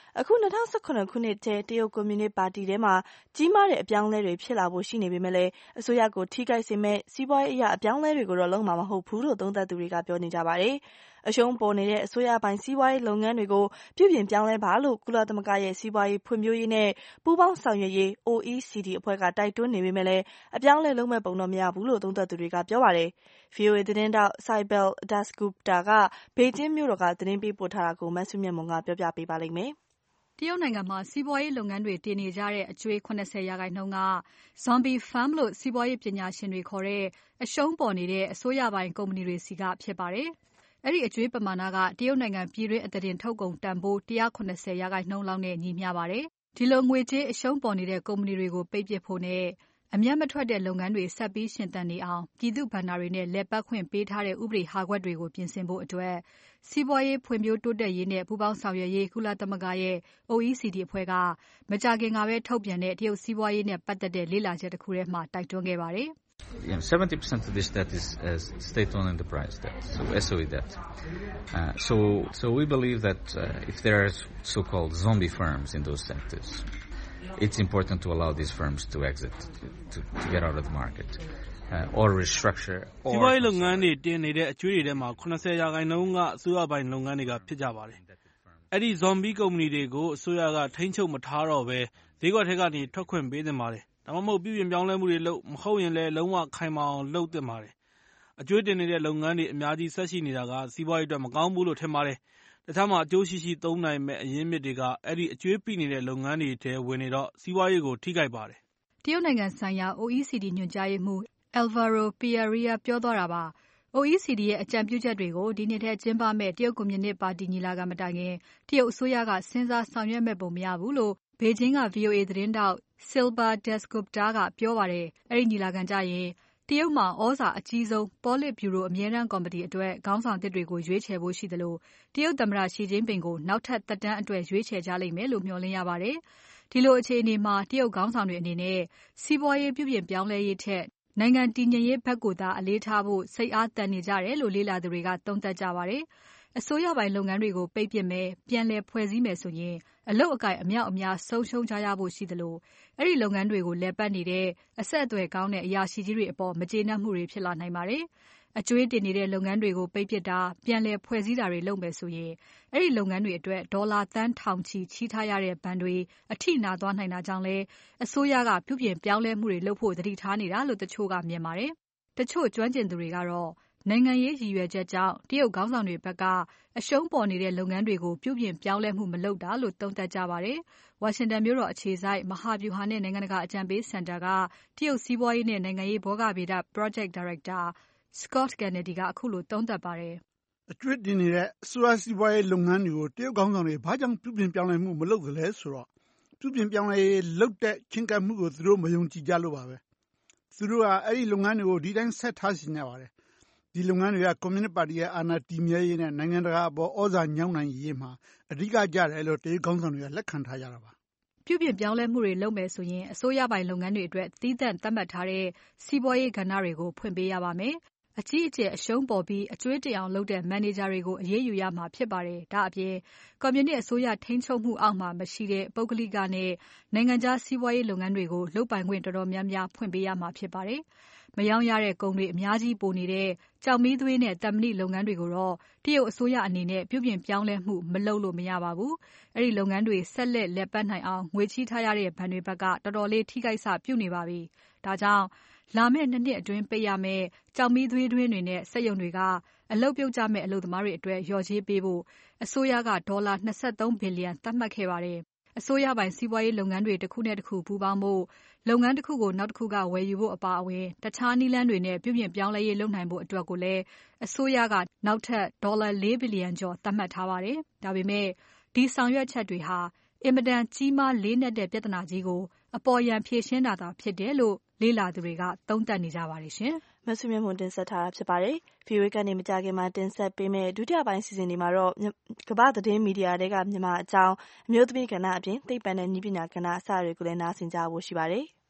အခု၂၀၁၇ခုနှစ်ထဲတရုတ်ကွန်မြူနစ်ပါတီထဲမှာကြီးမားတဲ့အပြောင်းလဲတွေဖြစ်လာဖို့ရှိနေပေမဲ့လည်းအစိုးရကိုထိခိုက်စေမဲ့စီးပွားရေးအရအပြောင်းလဲတွေကိုတော့လုပ်မှာမဟုတ်ဘူးလို့သုံးသပ်သူတွေကပြောနေကြပါတယ်။အရှုံးပေါ်နေတဲ့အစိုးရပိုင်းစီးပွားရေးလုပ်ငန်းတွေကိုပြုပြင်ပြောင်းလဲပါလို့ကုလသမဂ္ဂရဲ့စီးပွားရေးဖွံ့ဖြိုးရေးနဲ့ပူးပေါင်းဆောင်ရွက်ရေး O E C D အဖွဲ့ကတိုက်တွန်းနေပေမဲ့လည်းအပြောင်းလဲလုပ်မဲ့ပုံတော့မရဘူးလို့သုံးသပ်သူတွေကပြောပါတယ်။ V O A သတင်းတောက် Saibal Dasgupta ကဘေကျင်းမြို့တော်ကသတင်းပေးပို့ထားတာကိုမဆုမြတ်မွန်ကပြောပြပေးပါလိမ့်မယ်။တရုတ်နိုင်ငံမှာစီးပွားရေးလုပ်ငန်းတွေတည်နေကြတဲ့အကျွေး၇၀ရာခိုင်နှုန်းက Zombie Firm လို့စီးပွားရေးပညာရှင်တွေခေါ်တဲ့အရှုံးပေါ်နေတဲ့အစိုးရပိုင်ကုမ္ပဏီတွေစီကဖြစ်ပါတယ်။အဲဒီအကျွေးပမာဏကတရုတ်နိုင်ငံပြည်တွင်းအသားတင်ထုတ်ကုန်တန်ဖိုး၁၇၀ရာခိုင်နှုန်းလောက်နဲ့ညီမျှပါတယ်။ဒီလိုငွေကြေးအရှုံးပေါ်နေတဲ့ကုမ္ပဏီတွေကိုပိတ်ပစ်ဖို့နဲ့အမြတ်မထွက်တဲ့လုပ်ငန်းတွေဆက်ပြီးရှင်သန်နေအောင်ပြည်သူ့ဘဏ္ဍာတွေနဲ့လည်ပတ်ခွင့်ပေးထားတဲ့ဥပဒေဟာကွက်တွေကိုပြင်ဆင်ဖို့အတွက်စီးပွားရေးဖွံ့ဖြိုးတိုးတက်ရေးနဲ့ပူးပေါင်းဆောင်ရွက်ရေးကုလသမဂ္ဂရဲ့ O E C D အဖွဲ့ကမကြာခင်ကပဲထုတ်ပြန်တဲ့တရုတ်စီးပွားရေးနဲ့ပတ်သက်တဲ့လေ့လာချက်တစ်ခုထဲမှာတိုက်တွန်းခဲ့ပါတယ်။ seventy percent of this debt is uh, state-owned enterprise debt, so S O E debt. Uh, so, so we believe that uh, if there are so-called zombie firms in those sectors, it's important to allow these firms to exit, to, to get out of the market, uh, or restructure. စီးပွားရေးလုပ်ငန်းတွေတင်နေတဲ့အကျွေးတွေထဲမှာ၇၀ရာခိုင်နှုန်းကအစိုးရပိုင်လုပ်ငန်းတွေကဖြစ်ကြပါတယ်။အဲ့ဒီ zombie ကုမ္ပဏီတွေကိုအစိုးရကထိန်းချုပ်မထားတော့ဘဲဈေးကွက်ထဲကနေထွက်ခွင့်ပေးသင့်ပါတယ်။ဒါမှမဟုတ်ပြုပြင်ပြောင်းလဲမှုတွေလုပ်မဟုတ်ရင်လည်းလုံးဝခိုင်မာအောင်လုပ်သင့်ပါတယ်။အကျွေးတင်နေတဲ့လုပ်ငန်းတွေအများကြီးဆက်ရှိနေတာကစီးပွားရေးအတွက်မကောင်းဘူးလို့ထင်ပါတယ်။တခြားမှာအကျိုးရှိရှိသုံးနိုင်မဲ့အရင်းမြစ်တွေကအဲ့ဒီအကျွေးပိနေတဲ့လုပ်ငန်းတွေထဲဝင်နေတော့စီးပွားရေးကိုထိခိုက်ပါတယ်။တရုတ်နိုင်ငံဆိုင်ရာ O E C D ညွှန်ကြားရေးမှူး Alvaro Pierria ပြောသွားတာပါ။ O E C D ရဲ့အကြံပြုချက်တွေကိုဒီနှစ်ထဲကျင်းပမဲ့တရုတ်ကွန်မြူနစ်ပါတီညီလာခံမတိုင်ခင်တရုတ်အစိုးရကစဉ်းစားဆောင်ရွက်မဲ့ပုံမရဘူးလို့ဘေဂျင်းက V O A သတင်းတောက် Saibal Dasgupta ကပြောပါတယ်။အဲဒီညီလာခံကြရင်တရုတ်မှာဩဇာအကြီးဆုံးပေါလစ်ဗျူရိုအမြဲတမ်းကော်မတီအတွက်ခေါင်းဆောင်သစ်တွေကိုရွေးချယ်ဖို့ရှိသလိုတရုတ်သမ္မတရှီကျင်းပင်ကိုနောက်ထပ်သက်တမ်းအတွက်ရွေးချယ်ကြလိမ့်မယ်လို့မျှော်လင့်ရပါတယ်။ဒီလိုအခြေအနေမှာတရုတ်ခေါင်းဆောင်တွေအနေနဲ့စီးပွားရေးပြုပြင်ပြောင်းလဲရေးထက်နိုင်ငံတည်ငြိမ်ရေးဘက်ကိုသာအလေးထားဖို့စိတ်အားသန်နေကြတယ်လို့လေ့လာသူတွေကသုံးသပ်ကြပါတယ်။အစိုးရပိုင်လုပ်ငန်းတွေကိုပိတ်ပစ်မယ်ပြန်လည်ဖွဲ့စည်းမယ်ဆိုရင်အလုပ်အကိုင်အမြောက်အများဆုံးရှုံးကြရဖို့ရှိသလိုအဲ့ဒီလုပ်ငန်းတွေကိုလည်ပတ်နေတဲ့အဆက်အသွယ်ကောင်းတဲ့အရာရှိကြီးတွေအပေါ်မကျေနပ်မှုတွေဖြစ်လာနိုင်ပါတယ်။အကျွေးတင်နေတဲ့လုပ်ငန်းတွေကိုပိတ်ပစ်တာပြန်လည်ဖွဲ့စည်းတာတွေလုပ်မယ်ဆိုရင်အဲ့ဒီလုပ်ငန်းတွေအတွက်ဒေါ်လာသန်းထောင်ချီချီးထားရတဲ့ဘဏ်တွေအထိနာသွားနိုင်တာကြောင့်လဲအစိုးရကပြုပြင်ပြောင်းလဲမှုတွေလုပ်ဖို့တတိထားနေတာလို့တချို့ကမြင်ပါတယ်။တချို့ကျွမ်းကျင်သူတွေကတော့နိုင်ငံရေးရည်ရွယ်ချက်ကြောင့်တရုတ်ခေါင်းဆောင်တွေဘက်ကအရှုံးပေါ်နေတဲ့လုပ်ငန်းတွေကိုပြုပြင်ပြောင်းလဲမှုမလုပ်တာလို့သုံးသပ်ကြပါတယ်။ဝါရှင်တန်မြို့တော်အခြေစိုက်မဟာဗျူဟာနဲ့နိုင်ငံတကာအကြံပေးစင်တာကတရုတ်စီးပွားရေးနဲ့နိုင်ငံရေးဘောဂဗေဒ Project Director Scott Kennedy ကအခုလိုသုံးသပ်ပါတယ်။အကျွေးတင်နေတဲ့အစိုးရစီးပွားရေးလုပ်ငန်းတွေကိုတရုတ်ခေါင်းဆောင်တွေဘာကြောင့်ပြုပြင်ပြောင်းလဲမှုမလုပ်သလဲဆိုတော့ပြုပြင်ပြောင်းလဲရေးလုပ်တဲ့ချင်းကပ်မှုကိုသူတို့မယုံကြည်ကြလို့ပါပဲ။သူတို့ကအဲ့ဒီလုပ်ငန်းတွေကိုဒီတိုင်းဆက်ထားစီနေပါတယ်။ဒီလုပ်ငန်းတွေကကွန်မြူနစ်ပါတီရဲ့အာဏာတည်မြဲရေးနဲ့နိုင်ငံတကာအပေါ်ဩဇာညောင်းနိုင်ရေးမှာအဓိကကျတယ်လို့တရုတ်ခေါင်းဆောင်တွေကလက်ခံထားကြတာပါ။ပြုပြင်ပြောင်းလဲမှုတွေလုပ်မယ်ဆိုရင်အစိုးရပိုင်လုပ်ငန်းတွေအတွက်သီးသန့်သတ်မှတ်ထားတဲ့စီးပွားရေးကဏ္ဍတွေကိုဖွင့်ပေးရပါမယ်။အကြီးအကျယ်အရှုံးပေါ်ပြီးအကျွေးတင်အောင်လုပ်တဲ့မန်နေဂျာတွေကိုအရေးယူရမှာဖြစ်ပါတယ်။ဒါအပြင်ကွန်မြူနစ်အစိုးရထိန်းချုပ်မှုအောက်မှာမရှိတဲ့ပုဂ္ဂလိကနဲ့နိုင်ငံခြားစီးပွားရေးလုပ်ငန်းတွေကိုလုပ်ပိုင်ခွင့်တော်တော်များများဖွင့်ပေးရမှာဖြစ်ပါတယ်။မရောင်းရတဲ့ကုန်တွေအများကြီးပိုနေတဲ့ကြောက်မီးသွေးနဲ့တံမဏိလုပ်ငန်းတွေကိုတော့တရုတ်အစိုးရအနေနဲ့ပြုပြင်ပြောင်းလဲမှုမလုပ်လို့မရပါဘူး။အဲဒီလုပ်ငန်းတွေဆက်လက်လည်ပတ်နိုင်အောင်ငွေချေးထားရတဲ့ဘဏ်တွေဘက်ကတော်တော်လေးထိခိုက်စပြုနေပါပြီ။ဒါကြောင့်လာမယ့်နှစ်နှစ်အတွင်းပိတ်ရမယ့်ကြောက်မီးသွေးတွင်းတွေနဲ့စက်ရုံတွေကအလုပ်ပြုတ်ကြမဲ့အလုပ်သမားတွေအတွက်လျော်ကြေးပေးဖို့အစိုးရကဒေါ်လာ၂၃ဘီလီယံသတ်မှတ်ခဲ့ပါတယ်။အစိုးရပိုင်စီးပွားရေးလုပ်ငန်းတွေတစ်ခုနဲ့တစ်ခုပူးပေါင်းဖို့လုပ်ငန်းတစ်ခုကိုနောက်တစ်ခုကဝယ်ယူဖို့အပါအဝင်တခြားနည်းလမ်းတွေနဲ့ပြုပြင်ပြောင်းလဲရေးလုပ်နိုင်ဖို့အတွက်ကိုလည်းအစိုးရကနောက်ထပ်ဒေါ်လာ၄ဘီလီယံကျော်သတ်မှတ်ထားပါတယ်။ဒါပေမဲ့ဒီဆောင်ရွက်ချက်တွေဟာအင်မတန်ကြီးမားလေးနက်တဲ့ပြဿနာကြီးကိုအပေါ်ယံဖြေရှင်းတာသာဖြစ်တယ်လို့လေ့လာသူတွေကသုံးသပ်နေကြပါတယ်ရှင်။မဆုမြတ်မွန်တင်ဆက်ထားတာဖြစ်ပါတယ်။ V O A ကနေမကြခင်မှာတင်ဆက်ပေးမယ့်ဒုတိယပိုင်းစီစဉ်တွေမှာတော့ကမ္ဘာသတင်းမီဒီယာတွေကမြန်မာအကြောင်းအမျိုးသမီးကဏ္ဍအပြင်သိပ္ပံနဲ့နည်းပညာကဏ္ဍအစတွေကိုလည်းနားဆင်ကြဖို့ရှိပါတယ်။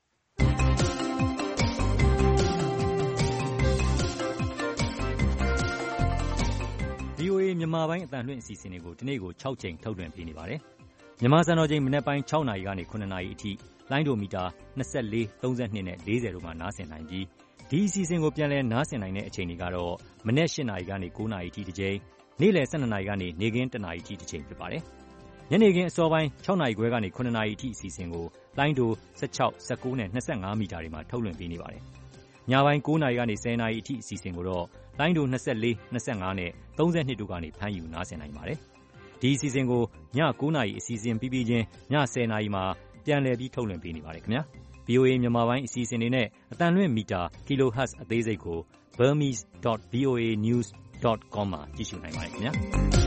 V O A မြန်မာပိုင်းအသံလွှင့်အစီအစဉ်တွေကိုဒီနေ့ကို၆ချိန်ထုတ်လွှင့်ပေးနေပါတယ်။မြန်မာစံတော်ချိန်မနက်ပိုင်း၆နာရီကနေ၇နာရီအထိလိုင်းဒိုမီတာ၂၄၊၃၂နဲ့၄၀တို့မှာနားဆင်နိုင်ပြီးဒီအစီအစဉ်ကိုပြန်လည်နားဆင်နိုင်တဲ့အချိန်တွေကတော့မနက်၈နာရီကနေ၉နာရီအထိတစ်ကြိမ်နေ့လယ်၁၂နာရီကနေနေ့ခင်း၁နာရီအထိတစ်ချိန်ဖြစ်ပါတယ်ညနေခင်းအစောပိုင်း၆နာရီခွဲကနေ၇နာရီအထိအစီအစဉ်ကိုလိုင်းဒို၁၆၊၁၉နဲ့၂၅မီတာတွေမှာထုတ်လွှင့်ပေးနေပါတယ်ညပိုင်း၉နာရီကနေ၁၀နာရီအထိအစီအစဉ်ကိုတော့လိုင်းဒို၂၄၊၂၅နဲ့၃၂တို့ကနေဖမ်းယူနားဆင်နိုင်ပါတယ်ဒီအစီအစဉ်ကိုည၉နာရီအစီအစဉ်ပြီးပြီးချင်းည၁၀နာရီမှာပြန်လည်ပြီးထုတ်လွှင့်ပေးနေပါတယ်ခင်ဗျာ ဗွီအိုအေ မြန်မာပိုင်းအစီအစဉ်တွေနဲ့အသံလွှင့်မီတာ kilohertz အသေးစိတ်ကို burmese dot voa news dot com မှာကြည့်ရှုနိုင်ပါတယ်ခင်ဗျာ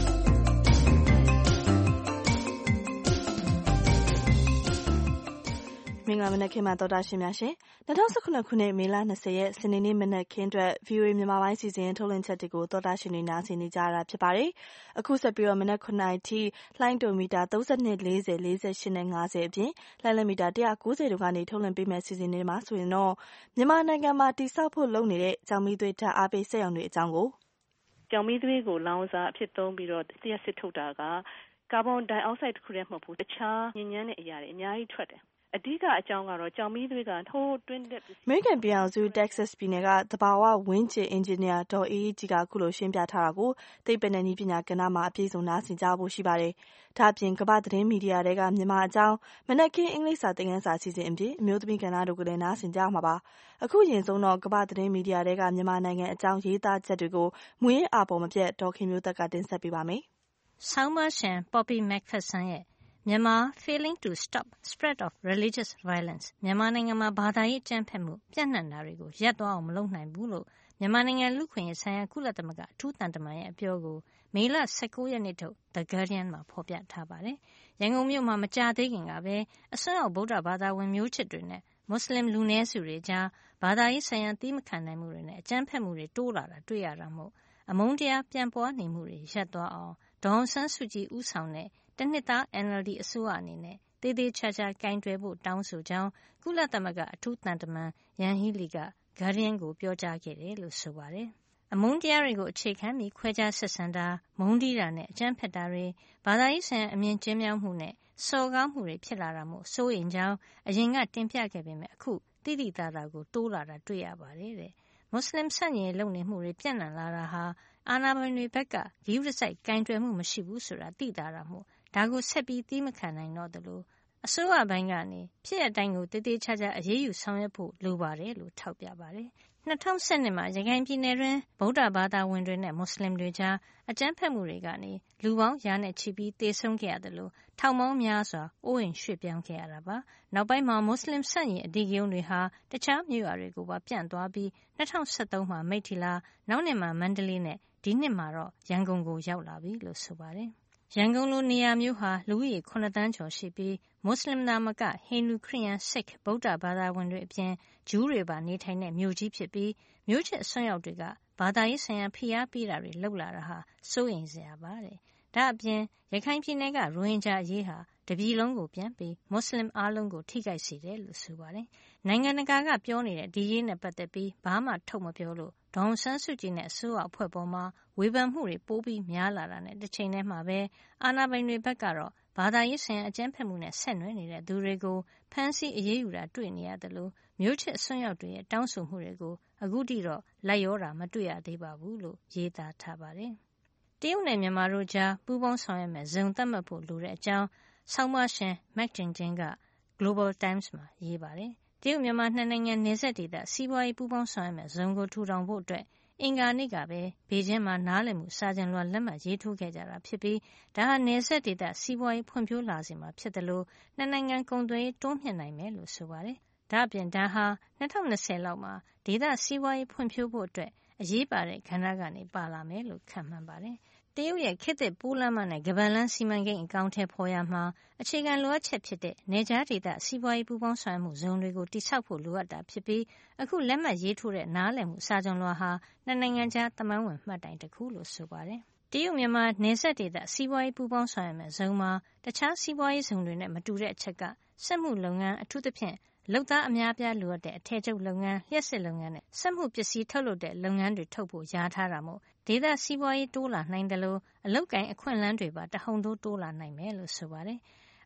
မင်္ဂလာမနက်ခင်းပါတော်တာရှင်များရှင်၂၀၁၇ခုနှစ်မေလ၂၀ရက်စနေနေ့မနက်ခင်းအတွက် ဗွီအိုအေ မြန်မာပိုင်းစီစဉ်ထုတ်လွှင့်ချက်တွေကိုတော်တာရှင်တွေနားဆင်နေကြရတာဖြစ်ပါတယ်အခုဆက်ပြီးတော့မနက်ခုနှစ်နာရီထိလှိုင်းတိုမီတာ၃၂၊၄၀၊၄၈နဲ့၅၀အပြင်လှိုင်းလမီတာ၁၉၀တို့ကနေထုတ်လွှင့်ပေးမယ့်စီစဉ်တွေမှာဆိုရင်တော့မြန်မာနိုင်ငံမှာတိစောက်ဖို့လုပ်နေတဲ့ကြောင်မီးသွေးဓာတ်အားပေးစက်ရုံတွေအကြောင်းကိုကြောင်မီးသွေးကိုလောင်စာအဖြစ်သုံးပြီးတော့လျှပ်စစ်ထုတ်တာကကာဗွန်ဒိုင်အောက်ဆိုက်တစ်ခုတည်းမဟုတ်ဘူးတခြားညဉ့်ညမ်းတဲ့အရာတွေအများကြီးထွက်တယ်အဓိကအကြောင်းကတော့ကြောင်မီးသွေးကထိုးတွင်းတဲ့ American ပြည်အောင်စု Texas ပြည်နယ်ကသဘာဝဝန်းကျင်အင်ဂျင်နီယာဒေါ်အေးအေးကြီးကအခုလိုရှင်းပြထားတာကိုသိပ္ပံနဲ့နည်းပညာကဏ္ဍမှာအပြည့်စုံနားဆင်ကြဖို့ရှိပါတယ်။ဒါ့အပြင်ကမ္ဘာသတင်းမီဒီယာတွေကမြန်မာအကြောင်းမနက်ခင်းအင်္ဂလိပ်စာသင်ခန်းစာအစီအစဉ်အပြင်အမျိုးသမီးကဏ္ဍတို့ကိုလည်းနားဆင်ကြမှာပါ။အခုရင်ဆုံးတော့ကမ္ဘာသတင်းမီဒီယာတွေကမြန်မာနိုင်ငံအကြောင်းရေးသားချက်တွေကိုမူရင်းအာပေါ်မပြတ်ဒေါ်ခင်မျိုးသက်ကတင်ဆက်ပေးပါမယ်။ဆောင်းပါးရှင် Poppy McPherson ရဲ့မြန်မာ failing to stop spread of religious violence မြန်မာနိုင်ငံမှာဘာသာရေးအကြမ်းဖက်မှုပြန့်နှံ့တာတွေကိုရပ်သွားအောင်မလုပ်နိုင်ဘူးလို့မြန်မာနိုင်ငံလူ့အခွင့်အရေးဆိုင်ရာကုလသမဂ္ဂအထူးသံတမန်ရဲ့အပြောကိုမေလ၁၉ရက်နေ့ထုတ် The Guardian မှာဖော်ပြထားပါတယ်။ရန်ကုန်မြို့မှာမကြာသေးခင်ကပဲအစွန်းရောက်ဗုဒ္ဓဘာသာဝင်မျိုးချစ်တွေနဲ့မွတ်စလင်လူနည်းစုတွေကြားဘာသာရေးဆိုင်ရာသီးမခံနိုင်မှုတွေနဲ့အကြမ်းဖက်မှုတွေတိုးလာတာတွေ့ရတာမို့အမုန်းတရားပြန့်ပွားနေမှုတွေရပ်သွားအောင်ဒေါ်အောင်ဆန်းစုကြည်ဦးဆောင်တဲ့တနှစ်သား N L D အစိုးရအနေနဲ့သေသေးချာချာကင်တွယ်ဖို့တောင်းဆိုကြောင်းကုလသမဂ္ဂအထူးသံတမန်ယန်ဟီလီက Guardian ကိုပြောကြားခဲ့တယ်လို့ဆိုပါတယ်။အမုန်းတရားတွေကိုအခြေခံပြီးခွဲခြားဆက်ဆံတာမုန်းတီးတာနဲ့အကြမ်းဖက်တာတွေဘာသာရေးဆိုင်ရာအမြင်ကျဉ်းမြောင်းမှုနဲ့စော်ကားမှုတွေဖြစ်လာတာမို့စိုးရိမ်ကြောင်းအရင်ကတင်ပြခဲ့ပေမဲ့အခုတိတိသားသားကိုတိုးလာတာတွေ့ရပါတယ်တဲ့။မွတ်စလင်ဆန့်ကျင်လုပ်နေမှုတွေပြန့်နှံ့လာတာဟာအာဏာပိုင်တွေဘက်ကဂရုတစိုက်ကင်တွယ်မှုမရှိဘူးဆိုတာသိသာတာမို့ဒါကိုဆက်ပြီးသီးမခံနိုင်တော့သလိုအစိုးရပိုင်းကနေဖြစ်ရတိုင်းကိုတည်တည်ချာချာအရေးယူဆောင်ရွက်ဖို့လိုပါတယ်လို့ထောက်ပြပါတယ်။၂၀၁၂မှာရခိုင်ပြည်နယ်တွင်ဗုဒ္ဓဘာသာဝင်တွေနဲ့မွတ်စလင်တွေကြားအကြမ်းဖက်မှုတွေကနေလူပေါင်းရာနဲ့ချီပြီးသေဆုံးခဲ့ရတယ်လို့ထောင်ပေါင်းများစွာအိုးအိမ်ရွှေ့ပြောင်းခဲ့ရတာပါ။နောက်ပိုင်းမှာမွတ်စလင်ဆန့်ကျင်အဓိကရုဏ်းတွေဟာတခြားမြို့ရွာတွေကိုပါပြန့်သွားပြီး၂၀၁၃မှာမိတ္ထီလာနောက်နှစ်မှာမန္တလေးနဲ့ဒီနှစ်မှာတော့ရန်ကုန်ကိုရောက်လာပြီလို့ဆိုပါတယ်။ရန်ကုန်လိုနေရာမျိုးဟာလူဦးရေ၇သန်းကျော်ရှိပြီးမွတ်စလင်သာမကဟိန္ဒူခရစ်ယာန်ဆစ်ဗုဒ္ဓဘာသာဝင်တွေအပြင်ဂျူးတွေပါနေထိုင်တဲ့မြို့ကြီးဖြစ်ပြီးမြို့ချစ်အစွန်းရောက်တွေကဘာသာရေးဆိုင်ရာဖိအားပေးတာတွေလုပ်လာတာဟာစိုးရိမ်စရာပါတဲ့။ဒါအပြင်ရခိုင်ပြည်နယ်ကရိုဟင်ဂျာအရေးဟာတပြည်လုံးကိုပြန်ပြီးမွတ်စလင်အားလုံးကိုထိခိုက်စေတယ်လို့ဆိုပါတယ်။နိုင်ငံတကာကပြောနေတဲ့ဒီရေးနဲ့ပတ်သက်ပြီးဘာမှထုတ်မပြောလို့ဒေါ်အောင်ဆန်းစုကြည်နဲ့အစိုးရအဖွဲ့ပေါ်မှာဝေဖန်မှုတွေပိုပြီးများလာတာနဲ့တစ်ချိန်တည်းမှာပဲအာဏာပိုင်တွေဘက်ကတော့ဘာသာရေးဆိုင်ရာအကြမ်းဖက်မှုနဲ့ဆက်နွယ်နေတဲ့သူတွေကိုဖမ်းဆီးအရေးယူတာတွေ့နေရတယ်လို့မြို့ချစ်အစွန်းရောက်တွေရဲ့တောင်းဆိုမှုတွေကိုအခုထိတော့လိုက်ရောတာမတွေ့ရသေးပါဘူးလို့ရေးသားထားပါတယ်။တရုတ်နဲ့မြန်မာတို့ကြားပူးပေါင်းဆောင်ရွက်မဲ့ဇုံသတ်မှတ်ဖို့လိုတဲ့အကြောင်းဆောင်းပါးရှင် Mac Jingjing က Global Times မှာရေးပါတယ်။တရုတ်မြန်မာနှစ်နိုင်ငံနယ်စပ်ဒေသစီးပွားရေးပူးပေါင်းဆောင်ရွက်မဲ့ဇုံကိုထူထောင်ဖို့အတွက်အင်္ဂါနေ့ကပဲဘေကျင်းမှာနားလည်မှုစာချုပ်လွှာလက်မှတ်ရေးထိုးခဲ့ကြတာဖြစ်ပြီးဒါဟာနယ်စပ်ဒေသစီးပွားရေးဖွံ့ဖြိုးလာစေမှာဖြစ်တယ်လို့နှစ်နိုင်ငံကုန်သွယ်ရေးတွန်းမြှင့်နိုင်မယ်လို့ဆိုပါတယ်။ဒါ့အပြင်ဒါဟာ၂၀၂၀လောက်မှာဒေသစီးပွားရေးဖွံ့ဖြိုးဖို့အတွက်အရေးပါတဲ့ကဏ္ဍကနေပါလာမယ်လို့ခန့်မှန်းပါတယ်။တရုတ်ရဲ့ခေတ်သစ်ပိုးလမ်းမနဲ့ကမ္ဘာလမ်းစီမံကိန်းအကောင်အထည်ဖော်ရာမှာအခြေခံလိုအပ်ချက်ဖြစ်တဲ့နယ်ခြားဒေသစီးပွားရေးပူးပေါင်းဆောင်ရွက်မှုဇုံတွေကိုတိစောက်ဖို့လိုအပ်တာဖြစ်ပြီးအခုလက်မှတ်ရေးထိုးတဲ့နားလည်မှုစာချုပ်လွှာဟာနှစ်နိုင်ငံကြားသမိုင်းဝင်မှတ်တိုင်တစ်ခုလို့ဆိုပါတယ်။တရုတ်မြန်မာနယ်စပ်ဒေသစီးပွားရေးပူးပေါင်းဆောင်ရွက်မဲ့ဇုံမှာတခြားစီးပွားရေးဇုံတွေနဲ့မတူတဲ့အချက်ကစက်မှုလုပ်ငန်းအထူးသဖြင့်လုပ်သားအများပြားလိုအပ်တဲ့အထည်ချုပ်လုပ်ငန်းလျှက်စစ်လုပ်ငန်းနဲ့စက်မှုပစ္စည်းထုတ်လုပ်တဲ့လုပ်ငန်းတွေထုတ်ဖို့ယာထားတာမို့ဒေသစီးပွားရေးတိုးလာနိုင်တယ်လို့အလုပ်ကိုင်အခွင့်အလမ်းတွေပါတဟုန်ထိုးတိုးလာနိုင်မယ်လို့ဆိုပါတယ်။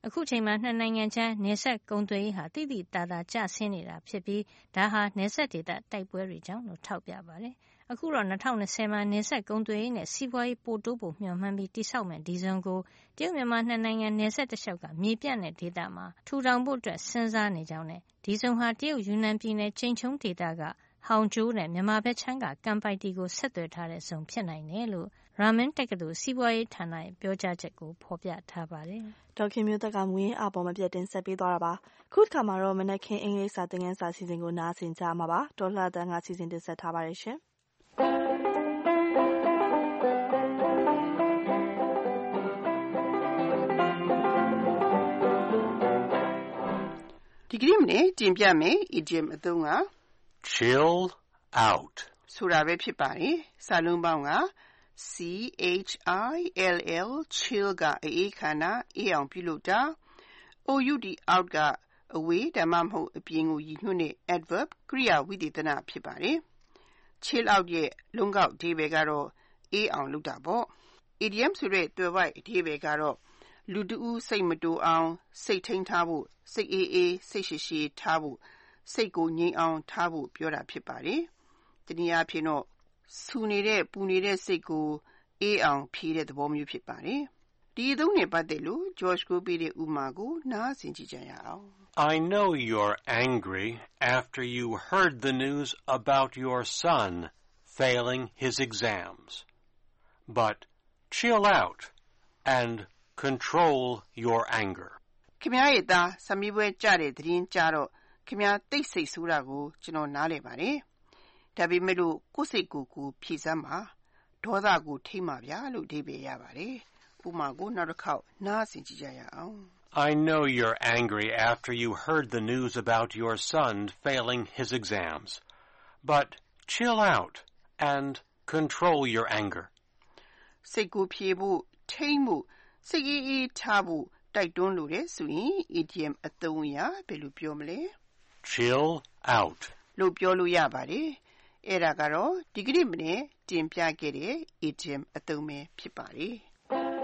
အခုချိန်မှာနှစ်နိုင်ငံကြားနယ်စပ်ကုန်သွယ်ရေးဟာတိတိတသာကျဆင်းနေတာဖြစ်ပြီးဒါဟာနယ်စပ်ဒေသတိုက်ပွဲတွေကြောင့်လို့ထောက်ပြပါတယ်။အခုတော့၂၀၂၀မှာနယ်စပ်ကုန်သွယ်ရေးနဲ့စီးပွားရေးပိုတိုးဖို့မျှော်မှန်းပြီးတည်ဆောက်မယ့်ဒီဇုံကိုတရုတ်မြန်မာနှစ်နိုင်ငံနယ်စပ်တစ်လျှောက်ကမြေပြန့်တဲ့ဒေသမှာထူထောင်ဖို့အတွက်စဉ်းစားနေကြောင်းနဲ့ဒီဇုံဟာတရုတ်ယူနန်ပြည်နယ်ကျိန်ချုံဒေသကဟောင်ကျိုးနဲ့မြန်မာဘက်ခြမ်းကကမ်ပိုက်တီကိုဆက်သွယ်ထားတဲ့ဇုံဖြစ်နိုင်တယ်လို့ရာမင်းတက္ကသိုလ်စီးပွားရေးဌာနရဲ့ပြောကြားချက်ကိုဖော်ပြထားပါတယ်။ဒေါက်ခင်မျိုးသက်ကမူရင်းအပေါ်မပြတ်တင်ဆက်ပေးသွားတာပါ။ခုတစ်ခါမှာတော့မနက်ခင်းအင်္ဂလိပ်စာသင်ခန်းစာစီစဉ်ကိုနားဆင်ကြမှာပါ။ဒေါ်လှတန်းကစီစဉ်တင်ဆက်ထားပါတယ်ရှင်။ဒီကနေ့မနေ့တင်ပြမယ် idiom အသုံးက chill out ဆိုတာပဲဖြစ်ပါတယ်။စာလုံးပေါင်းက C H I L L chill ကအေးခန္ဓာအေးအောင်ပြုလုပ်တာ O U D out ကအဝေးဒါမှမဟုတ်အပြင်ကိုရည်ညွှန်းတဲ့ adverb ကရိယာဝိသေသနဖြစ်ပါတယ်။ chill out ရဲ့လုံးကောက်အဓိပ္ပာယ်ကတော့အေးအောင်လုပ်တာပေါ့။ idiom ဆိုတဲ့သွယ်ဝိုက်အဓိပ္ပာယ်ကတော့လူတဦးစိတ်မတိုအောင်စိတ်ထိန်းထားဖို့စိတ်အေးအေးစိတ်ရှည်ရှည်ထားဖို့စိတ်ကိုငြိမ်အောင်ထားဖို့ပြောတာဖြစ်ပါတယ်။တနည်းအားဖြင့်တော့ဆူနေတဲ့ပူနေတဲ့စိတ်ကိုအေးအောင်ဖြေတဲ့သဘောမျိုးဖြစ်ပါတယ်။ဒီအသုံးနဲ့ပတ်သက်လို့ George ကိုပေးတဲ့ဥပမာကိုနားဆင်ကြည့်ကြရအောင် I know you're angry after you heard the news about your son failing his exams. But chill out and control your anger. ခင်ဗျားရဲ့သားစမီးပွဲကြတဲ့သတင်းကြတော့ခင်ဗျားတိတ်ဆိတ်ဆိုးတာကိုကျွန်တော်နားလည်ပါတယ်။ဒါပေမဲ့လို့ကိုယ်စိတ်ကိုယ်ကိုဖြေစမ်းပါဒေါသကိုထိမှဗျာလို့အဓိပ္ပာယ်ရပါတယ်။ဥပမာကိုနောက်တစ်ခေါက်နားဆင်ကြည့်ကြရအောင် I know you're angry after you heard the news about your son failing his exams. But chill out and control your anger. စိတ်ကိုဖြေဖို့ထိမ့်ဖို့စိတ်အေးအေးထားဖို့တိုက်တွန်းလို့တဲ့ဆိုရင် idiom အသုံးအရာဘယ်လိုပြောမလဲ chill out လို့ပြောလို့ရပါတယ်။အဲ့ဒါကတော့ဒီကနေ့မနေ့တင်ပြခဲ့တဲ့ idiom အသုံးပဲဖြစ်ပါတယ်။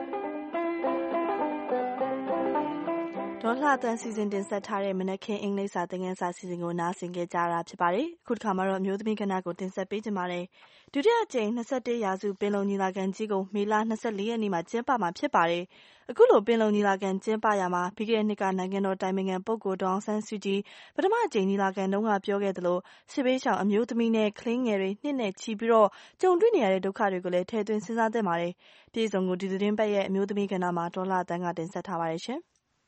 ဒေါ်လှတန်းစီစဉ်တင်ဆက်ထားတဲ့မနက်ခင်းအင်္ဂလိပ်စာသင်ခန်းစာစီစဉ်ကိုနားဆင်ကြကြတာဖြစ်ပါတယ်။အခုတစ်ခါမှာတော့အမျိုးသမီးကဏ္ဍကိုတင်ဆက်ပေးကြပါမယ်။ဒုတိယအကြိမ်၂၁ရာစုပင်လုံညီလာခံကြီးကိုမေလ၂၄ရက်နေ့မှာကျင်းပမှာဖြစ်ပါတယ်။အခုလိုပင်လုံညီလာခံကျင်းပရာမှာပြီးခဲ့တဲ့နှစ်ကနိုင်ငံတော်တိုင်ပင်ခံပုဂ္ဂိုလ်ဒေါ်အောင်ဆန်းစုကြည်ပထမအကြိမ်ညီလာခံတုန်းကပြောခဲ့သလိုစစ်ဘေးရှောင်အမျိုးသမီးနဲ့ကလေးငယ်တွေနှစ်နဲ့ချီပြီးတော့ကြုံတွေ့နေရတဲ့ဒုက္ခတွေကိုလည်းထည့်သွင်းစဉ်းစားသင့်ပါတယ်။ပြည်စုံကိုဒီသတင်းပတ်ရဲ့အမျိုးသမီးကဏ္ဍမှာဒေါ်လှတန်းကတင်ဆက်ထားပါတယ်ရှင်။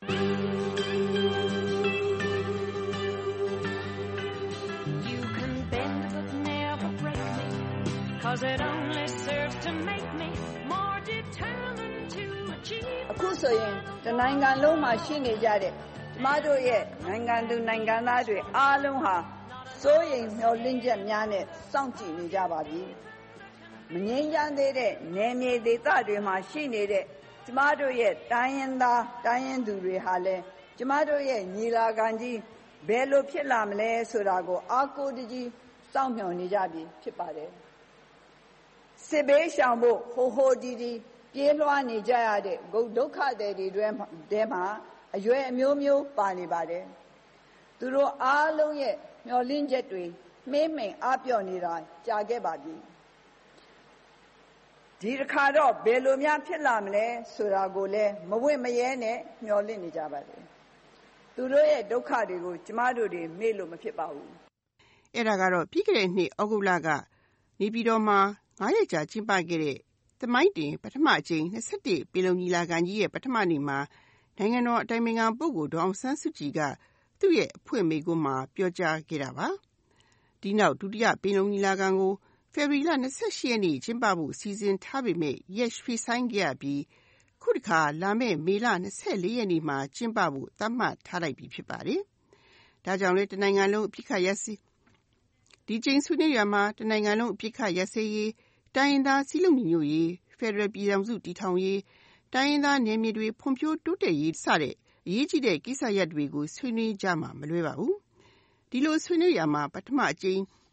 Cause it only serves to make me more determined to achieve အခုဆိုရင်တနိုင်ငံလုံးမှာရှိနေကြတဲ့ကျမတို့ရဲ့နိုင်ငံသူနိုင်ငံသားတွေအားလုံးဟာစိုးရိမ်မျှော်လင့်ချက်များနဲ့စောင့်ကြည့်နေကြပါပြီမငြိမ်းချမ်းသေးတဲ့နယ်မြေဒေသတွေမှာရှိနေတဲ့ကျမတို့ရဲ့တိုင်းရင်းသားတိုင်းရင်းသူတွေဟာလည်းကျမတို့ရဲ့ညီလာခံကြီးဘယ်လိုဖြစ်လာမလဲဆိုတာကိုအားကိုးတကြီးစောင့်မျှော်နေကြပြီဖြစ်ပါတယ်စစ်ဘေးရှောင်ဖို့ဟိုဟိုဒီဒီပြေးလွှားနေကြရတဲ့ဂုတ်ဒုက္ခတွေတွေထဲမှာအရွယ်အမျိုးမျိုးပါနေပါတယ်သူတို့အားလုံးရဲ့မျှော်လင့်ချက်တွေမှေးမှိန်အားပြော့နေတာကြာခဲ့ပါပြီဒီတစ်ခါတော့ဘယ်လိုများဖြစ်လာမလဲဆိုတာကိုလည်းမဝင့်မရဲနဲ့မျှော်လင့်နေကြပါတယ်သူတို့ရဲ့ဒုက္ခတွေကိုကျမတို့တွေမေ့လို့မဖြစ်ပါဘူးအဲ့ဒါကတော့ပြီးခဲ့တဲ့နှစ်ဩဂုတ်လကနေပြည်တော်မှာငါးရက်ကြာကျင်းပခဲ့တဲ့သမိုင်းတင်ပထမအကြိမ်၂၁ပင်လုံညီလာခံကြီးရဲ့ပထမနေ့မှာနိုင်ငံတော်အတိုင်ပင်ခံပုဂ္ဂိုလ်ဒေါ်အောင်ဆန်းစုကြည်ကသူ့ရဲ့အဖွင့်မိန့်ခွန်းမှာပြောကြားခဲ့တာပါ။ဒီနောက်ဒုတိယပင်လုံညီလာခံကိုဖေဖော်ဝါရီလ၂၈ရက်နေ့ကျင်းပဖို့စီစဉ်ထားပေမဲ့ရက်ရွှေ့ဆိုင်းခဲ့ရပြီးခုတစ်ခါလာမယ့်မေလ၂၄ရက်နေ့မှာကျင်းပဖို့သတ်မှတ်ထားလိုက်ပြီဖြစ်ပါတယ်။ဒါကြောင့်လည်းတနိုင်ငံလုံးအပြစ်ခတ်ရပ်စဲဒီကျင်းဆွေးနွေးရမှာတနိုင်ငံလုံးအပြစ်ခတ်ရပ်စဲရေးတိုင်းရင်းသားစည်းလုံးညီညွတ်ရေးဖက်ဒရယ်ပြည်ထောင်စုတည်ထောင်ရေးတိုင်းရင်းသားနယ်မြေတွေဖွံ့ဖြိုးတိုးတက်ရေးစတဲ့အရေးကြီးတဲ့ကိစ္စရပ်တွေကိုဆွေးနွေးကြမှာမလွဲပါဘူးဒီလိုဆွေးနွေးရမှာပထမအကြိမ်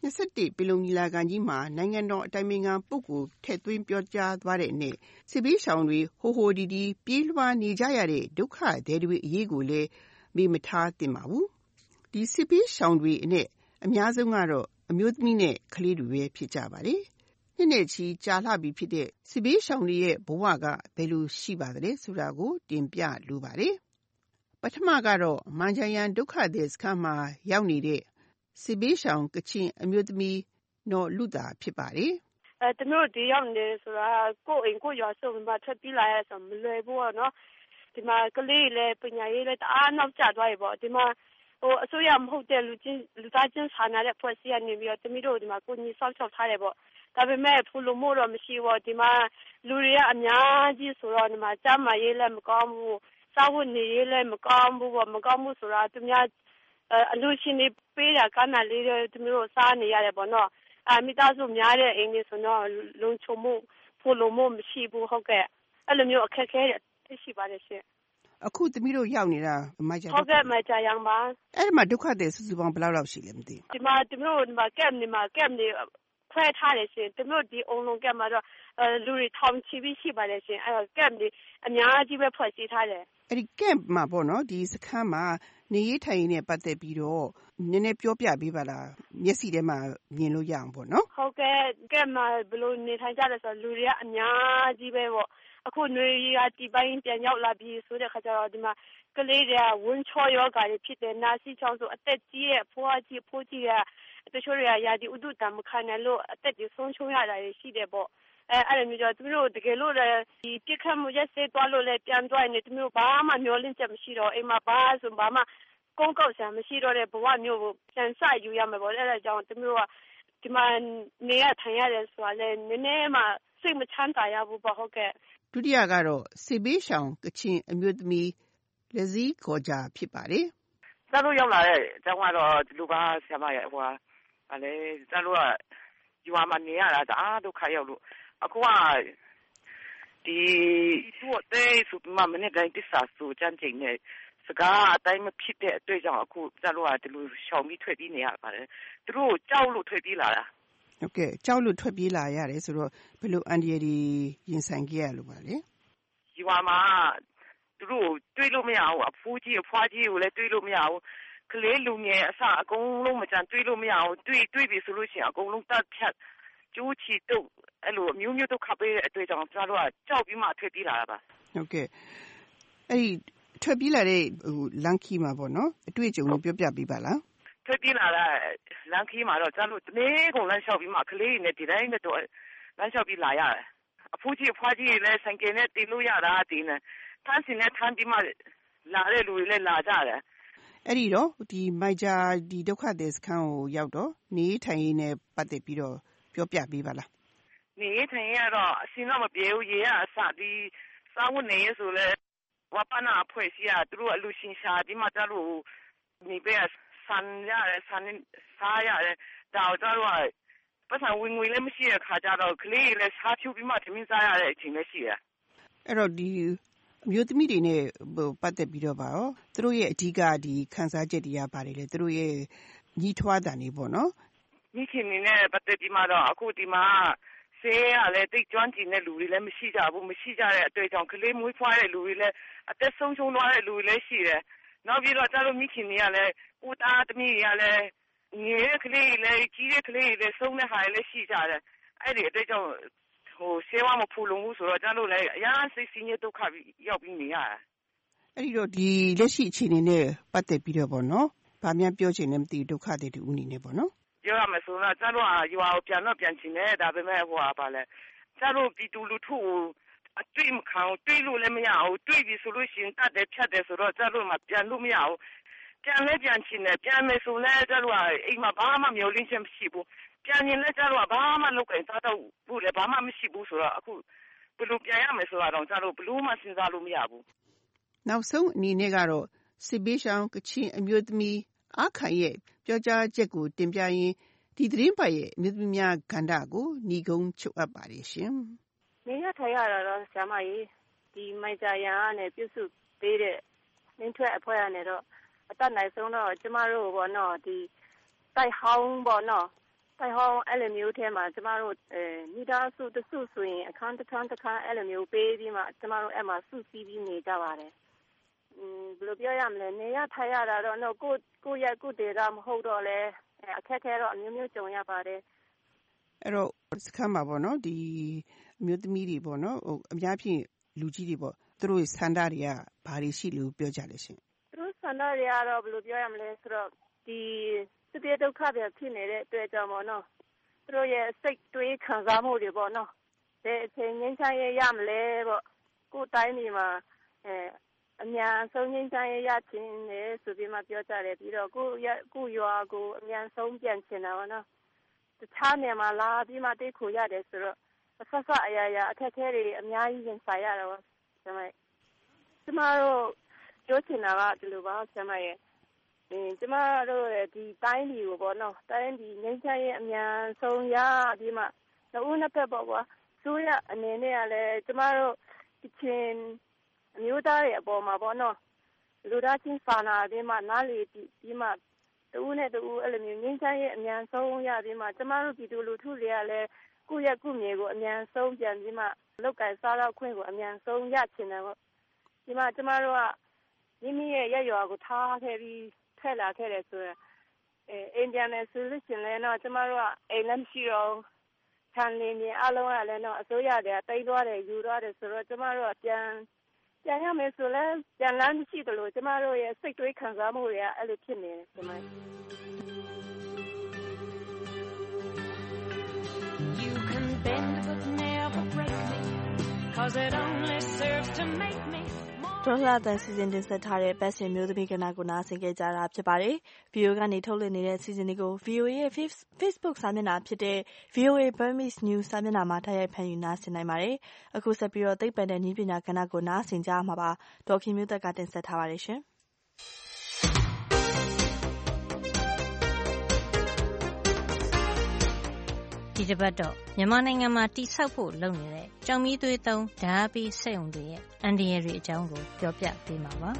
နှစ်၁ပင်လုံညီလာခံကြီးမှာနိုင်ငံတော်အတိုင်ပင်ခံပုဂ္ဂိုလ်ထည့်သွင်းပြောကြားသွားတဲ့အနက်စစ်ဘေးရှောင်တွေဟိုဟိုဒီဒီပြေးလွှားနေကြရတဲ့ဒုက္ခသည်တွေအရေးကိုလည်းမေ့မထားသင့်ပါဘူး။ဒီစစ်ဘေးရှောင်တွေအနက်အများဆုံးကတော့အမျိုးသမီးနဲ့ကလေးတွေပဲဖြစ်ကြပါတယ်။နှစ်နဲ့ချီကြာလှပြီဖြစ်တဲ့စစ်ဘေးရှောင်တွေရဲ့ဘဝကဘယ်လိုရှိပါသလဲဆိုတာကိုတင်ပြလိုပါတယ်။ပထမကတော့မန်ဂျာယန်ဒုက္ခသည်စခန်းမှာရောက်နေတဲ့စစ်ဘေးရှောင်ကချင်အမျိုးသမီးနော်လူတာဖြစ်ပါတယ်။အဲတမျိုးဒီရောက်နေဆိုတာကိုယ်အိမ်ကိုရွာစုံမှာထွက်ပြေးလာရဆိုမလွယ်ဘူးနော်။ဒီမှာကလေးလည်းပညာရေးလည်းတအားနောက်ကျသွားပြီပေါ့ဒီမှာဟိုအစိုးရမဟုတ်တဲ့လူချင်းလူသားချင်းစာနာတဲ့ဖွဲ့စည်းရနေပြီးတော့တမီးတို့ဒီမှာကိုကြီးဆောက်ချောက်ထားတယ်ပေါ့ဒါပေမဲ့ဖူလုံမို့တော့မရှိဘူးဒီမှာလူတွေကအများကြီးဆိုတော့ဒီမှာကျန်းမာရေးလည်းမကောင်းဘူးစားဝတ်နေရေးလည်းမကောင်းဘူးပေါ့မကောင်းဘူးဆိုတာသူများအလူရှင်တွေပေးတာကဏ္ဍလေးတွေတမီးတို့စားနေရတယ်ပေါ့နော်အမိသားစုများတဲ့အိမ်တွေဆိုတော့လုံခြုံမှုဖူလုံမှုမရှိဘူးဟုတ်ကဲ့အဲ့လိုမျိုးအခက်အခဲတွေရှိပါတယ်ရှင်အခုသမီးတို့ရောက်နေတာမိုက်ကြဟုတ်ကဲ့မိုက်ကြရန်ပါအဲ့ဒီမှာဒုက္ခသည်စုစုပေါင်းဘယ်လောက်လောက်ရှိလဲမသိဘူးဒီမှာတမီးတို့ဒီမှာကက်နေမှာကက်နေခွဲထားတယ်ရှင်တမီးတို့ဒီအုံလုံးကက်မှာတော့လူတွေထောင်ချီပြီးရှိပါတယ်ရှင်အဲ့တော့ကက်နေအများကြီးပဲဖွဲ့စည်းထားတယ်အဲ့ဒီကက်မှာပေါ့နော်ဒီစခန်းမှာနေရေးထိုင်ရေးနဲ့ပတ်သက်ပြီးတော့နည်းနည်းပြောပြပေးပါလားမျက်စိထဲမှာမြင်လို့ရအောင်ပေါ့နော်ဟုတ်ကဲ့ကက်မှာဘယ်လိုနေထိုင်ကြလဲဆိုတော့လူတွေကအများကြီးပဲပေါ့အခုနေရတီပိုင်းပြန်ရောက်လာပြီးဆိုတဲ့ခါကျတော့ဒီမှာကလေးတွေကဝန်းချောယောဂါတွေဖြစ်တယ်နာစီချောင်းဆိုအသက်ကြီးရဲ့ဖွားကြီးဖိုးကြီးကတချို့တွေကယာဒီဥဒုတံမခံနိုင်လို့အသက်ကြီးဆုံးရှုံးရတာရှိတယ်ပေါ့အဲအဲ့လိုမျိုးတော့သူတို့တကယ်လို့လည်းဒီပြစ်ခတ်မှုရက်စေးသွားလို့လည်းပြန်သွားနေသူမျိုးဘာမှမျောလင့်ချက်မရှိတော့အိမ်မှာဘာဆိုဘာမှကုန်းကောက်ဆံမရှိတော့တဲ့ဘဝမျိုးကိုပြန်ဆယူရမယ်ပေါ့အဲ့ဒါကြောင့်သူမျိုးကဒီမှာနေရထိုင်ရတယ်ဆိုတာလည်းနည်းနည်းမှစိတ်မချမ်းသာရဘူးပေါ့ဟုတ်ကဲ့ဒုတိယကတော့စစ်ဘေးရှောင်ကချင်အမျိုးသမီးလက်စည်းခေါ်ကြဖြစ်ပါတယ်။ကျတို့ရောက်လာတဲ့အကြောင်းကတော့ဒီလိုပါဆရာမရဲ့ဟိုဟာဗာလေကျတို့ကယူမှာနေရတာတအားဒုက္ခရောက်လို့အခုကဒီသူ့အသေးဆိုမှမနေ့တိုင်းတစ္ဆာဆိုကြမ်းကျင်နေစကားအတိုင်းမဖြစ်တဲ့အတွေ့အကြုံအခုကျတို့ကဒီလိုရှောင်ပြီးထွက်ပြေးနေရပါတယ်။သူတို့ကြောက်လို့ထွက်ပြေးလာတာဟုတ်ကဲ့ကြောက်လို့ထွက်ပြေးလာရတယ်ဆိုတော့ဘယ်လိုအန်ဒီရဒီရင်ဆိုင်ကြရလို့ပါလဲဒီမှာသူတို့တွေးလို့မရဘူးအဖိုးကြီးအဖွားကြီးကိုလည်းတွေးလို့မရဘူးကလေးလူငယ်အစအကုန်လုံးမကြမ်းတွေးလို့မရဘူးတွေးတွေးပြီဆိုလို့ရှိရင်အကုန်လုံးတတ်ဖြတ်ကျိုးချီတော့အဲ့လိုမျိုးမျိုးဒုက္ခပေးတဲ့အတွေ့အကြုံကျတို့ကကြောက်ပြီးမှထွက်ပြေးလာတာပါဟုတ်ကဲ့အဲ့ဒီထွက်ပြေးလာတဲ့ဟိုလန်ခီမှာပေါ့နော်အတွေ့အကြုံကိုပြောပြပေးပါလားထွက်ပြေးလာတာလမ်းခီးမှာတော့ကျလို့တနေ့ကုန်လမ်းလျှောက်ပြီးမှကလေးနဲ့ဒီတိုင်းနဲ့တော့လမ်းလျှောက်ပြီးလာရတယ်အဖိုးကြီးအဖွားကြီးလည်းဆိုင်ကယ်နဲ့တင်လို့ရတာတင်နေထန်းစင်နဲ့ထန်းပြီးမှလာတဲ့လူတွေလည်းလာကြတယ်အဲ့ဒီတော့ဒီမိုက်ဂျာဒီဒုက္ခသည်စခန်းကိုရောက်တော့နေထိုင်ရေးနဲ့ပတ်သက်ပြီးတော့ပြောပြပေးပါလားနေထိုင်ရေးကတော့အစင်းတော့မပြေဘူးရေကအစဒီစားဝတ်နေရေးဆိုလဲဝပနာအဖွဲ့စီကသူတို့အလူရှင်ရှာဒီမှာကျလို့နေပေးဆန်ရတယ်ဆန်စားရတယ်ဒါတော့ပတ်စံဝင်ငွေလည်းမရှိတဲ့ခါကျတော့ကလေးလည်းစားဖြူပြီးမှသမင်းစားရတဲ့အချိန်လည်းရှိရအဲ့တော့ဒီအမျိုးသမီးတွေနဲ့ပတ်သက်ပြီးတော့ပါရောသူတို့ရဲ့အဓိကဒီခန်းစားချက်တွေကပါတယ်လေသူတို့ရဲ့ညီထွားတာနေပေါ့နော်ညီခင်နေနဲ့ပတ်သက်ပြီးမှတော့အခုဒီမှာဆေးရလည်းတိတ်ကျွမ်းကျင်တဲ့လူတွေလည်းမရှိကြဘူးမရှိကြတဲ့အတွေ့အကြုံကလေးမွေးဖွားတဲ့လူတွေလည်းအသက်ဆုံးရှုံးသွားတဲ့လူတွေလည်းရှိတယ်နောက်ပြီးတော့ကျတို့မိခင်တွေကလည်းဦးသားသမီးတွေကလည်းငယ်တဲ့ကလေးတွေလည်းကြီးတဲ့ကလေးတွေလည်းဆုံးတဲ့ဟာတွေလည်းရှိကြတယ်အဲ့ဒီအတွက်ကြောင့်ဟိုဆေးဝါးမဖူလုံဘူးဆိုတော့ကျတို့လည်းအရန်စိတ်ဆင်းရဲဒုက္ခရောက်ပြီးနေရတာအဲ့ဒီတော့ဒီလက်ရှိအခြေအနေနဲ့ပတ်သက်ပြီးတော့ပေါ့နော်ဗာများပြောချင်တယ်မသိဒုက္ခတွေတူအနေနဲ့ပေါ့နော်ပြောရမယ်ဆိုတော့ကျတို့ကရွာကိုပြန်တော့ပြန်ချင်တယ်ဒါပေမဲ့ဟိုဟာပါလဲကျတို့ပြည်သူလူထုကိုအတွေ့မခံတွေးလို့လည်းမရဘူးတွေးပြီဆိုလို့ရှိရင်တတ်တယ်ဖြတ်တယ်ဆိုတော့ကျတို့မှပြန်လို့မရဘူးပြန်လဲပြန်ချင်တယ်ပြန်မယ်ဆိုလဲကျတို့ကအိမ်မှာဘာမှမျောလင်းချက်မရှိဘူးပြန်ရင်လည်းကျတို့ကဘာမှလုပ်ကြင်စားတော့ဘူးလည်းဘာမှမရှိဘူးဆိုတော့အခုဘယ်လိုပြန်ရမယ်ဆိုတာတော့ကျတို့ဘလို့မှစဉ်းစားလို့မရဘူးနောက်ဆုံးအနေနဲ့ကတော့စစ်ဘေးရှောင်ကချင်အမျိုးသမီးအခါရဲ့ပြောကြားချက်ကိုတင်ပြရင်းဒီသတင်းပတ်ရဲ့အမျိုးသမီးများကဏ္ဍကိုညီကုန်းချုပ်အပ်ပါတယ်ရှင်နေရထိုင်ရတာတော့ဆရာမကြီးဒီမိုက်ဂျာရန်ကနေပြုစုပေးတဲ့နှင်းထွက်အဖွဲ့ကနေတော့အတတ်နိုင်ဆုံးတော့ကျမတို့ပေါ့နော်ဒီတိုက်ဟောင်းပေါ့နော်ဖိုင်ဟောင်းအဲ့လိုမျိုးထဲမှာကျမတို့အဲမိသားစုတစုဆိုရင်အခန်းတစ်ခန်းတစ်ခန်းအဲ့လိုမျိုးပေးပြီးမှကျမတို့အဲ့မှာစုစည်းပြီးနေကြပါတယ်။อืมဘယ်လိုပြောရမလဲနေရထိုင်ရတာတော့တော့ကိုကိုရဲ့ကိုဒေတာမဟုတ်တော့လဲအခက်ခဲတော့အမျိုးမျိုးကြုံရပါတယ်။အဲ့တော့စခန်းမှာပေါ့နော်ဒီအမျိုးသမီးတွေပေါ့နော်ဟိုအများဖြင့်လူကြီးတွေပေါ့သူတို့ဆန္ဒတွေကဘာတွေရှိလို့ပြောကြလဲရှင်။သူတို့ဆန္ဒတွေကတော့ဘယ်လိုပြောရမလဲဆိုတော့ဒီသူတွေဒုက္ခတွေဖြစ်နေတဲ့အတွက်ကြောင့်ပေါ့နော်သူတို့ရဲ့စိတ်တွေးခံစားမှုတွေပေါ့နော်ဒီအချိန်ငြိမ်းချမ်းရေးရမလဲပေါ့ကိုယ်တိုင်းဒီမှာအဲအများဆုံးငြိမ်းချမ်းရေးရခြင်းနဲ့ဆိုပြီးမှပြောကြတယ်ပြီးတော့ကိုရကိုရွာကိုအများဆုံးပြန်ချင်တာပေါ့နော်တခြားနေမှာလာပြီးမှတိတ်ခုရတယ်ဆိုတော့အဆက်ဆက်အရာရာအခက်အခဲတွေအများကြီးရင်ဆိုင်ရတော့ဒါပေမဲ့ကျမတို့ပြောချင်တာကဒီလိုပါကျမရဲ့အင်းကျမတို့ဒီတိုင်းပြည်ကိုပေါ့နော်တိုင်းပြည်ငြိမ်းချမ်းရေးအများဆုံးရပြီးမှနှစ်နှစ်ဖက်ပေါ့ကွာဆိုရအနေနဲ့ကလည်းကျမတို့ဒီချင်းအမျိုးသားတွေအပေါ်မှာပေါ့နော်လူသားချင်းစာနာပြီးမှနားလေပြီးမှတူနဲ့တူအဲ့လိုမျိုးငြိမ်းချမ်းရေးအများဆုံးရပြီးမှကျမတို့ပြည်သူလူထုတွေကလည်းကိုယ့်ရဲ့ကုမြေကိုအများဆုံးပြန်ပြီးမှလောက်ကင်စားတော့ခွင့်ကိုအများဆုံးရချင်တယ်ပေါ့ဒီမှာကျမတို့ကမိမိရဲ့ရရွာကိုထားခဲ့ပြီးထက်လာခဲ့တယ်ဆိုရင်အဲအိန္ဒိယနဲ့ဆိုလို့ရှိရင်တော့ကျမတို့ကအိမ်လည်းမရှိတော့ခြံလင်းနေအလုံးကလည်းတော့အစိုးရတွေကတိတ်သွားတယ်ယူသွားတယ်ဆိုတော့ကျမတို့ကပြန်ပြန်ရမယ်ဆိုလဲပြန်လမ်းမရှိတယ်လို့ကျမတို့ရဲ့စိတ်တွေးခံစားမှုတွေကအဲ့လိုဖြစ်နေတယ်ဒီမှာ You can bend but never break me cause it only serves to make me ဒေါ်လာတန်စီစဉ်တင်ဆက်ထားတဲ့ပတ်စင်မျိုးသမီးကဏ္ဍကိုနားဆင်ကြကြတာဖြစ်ပါတယ်။ ဗွီအိုအေ ကနေထုတ်လွှင့်နေတဲ့စီစဉ်တွေကို ဗွီအိုအေ ရဲ့ Facebook စာမျက်နှာဖြစ်တဲ့ ဗွီအိုအေ Burmese News စာမျက်နှာမှာတိုက်ရိုက်ဖန်ယူနားဆင်နိုင်ပါတယ်။အခုဆက်ပြီးတော့သိပ္ပံနဲ့နည်းပညာကဏ္ဍကိုနားဆင်ကြမှာပါ။ဒေါ်ခင်မျိုးသက်ကတင်ဆက်ထားပါတယ်ရှင်။ဒီတစ်ပတ်တော့မြန်မာနိုင်ငံမှာတိဆောက်ဖို့လုပ်နေတဲ့ကျောက်မီးသွေးသုံးဓာတ်ပြီးစက်ရုံတွေရဲ့အန္တရာယ်တွေအကြောင်းကိုပြောပြပေးမှာပါ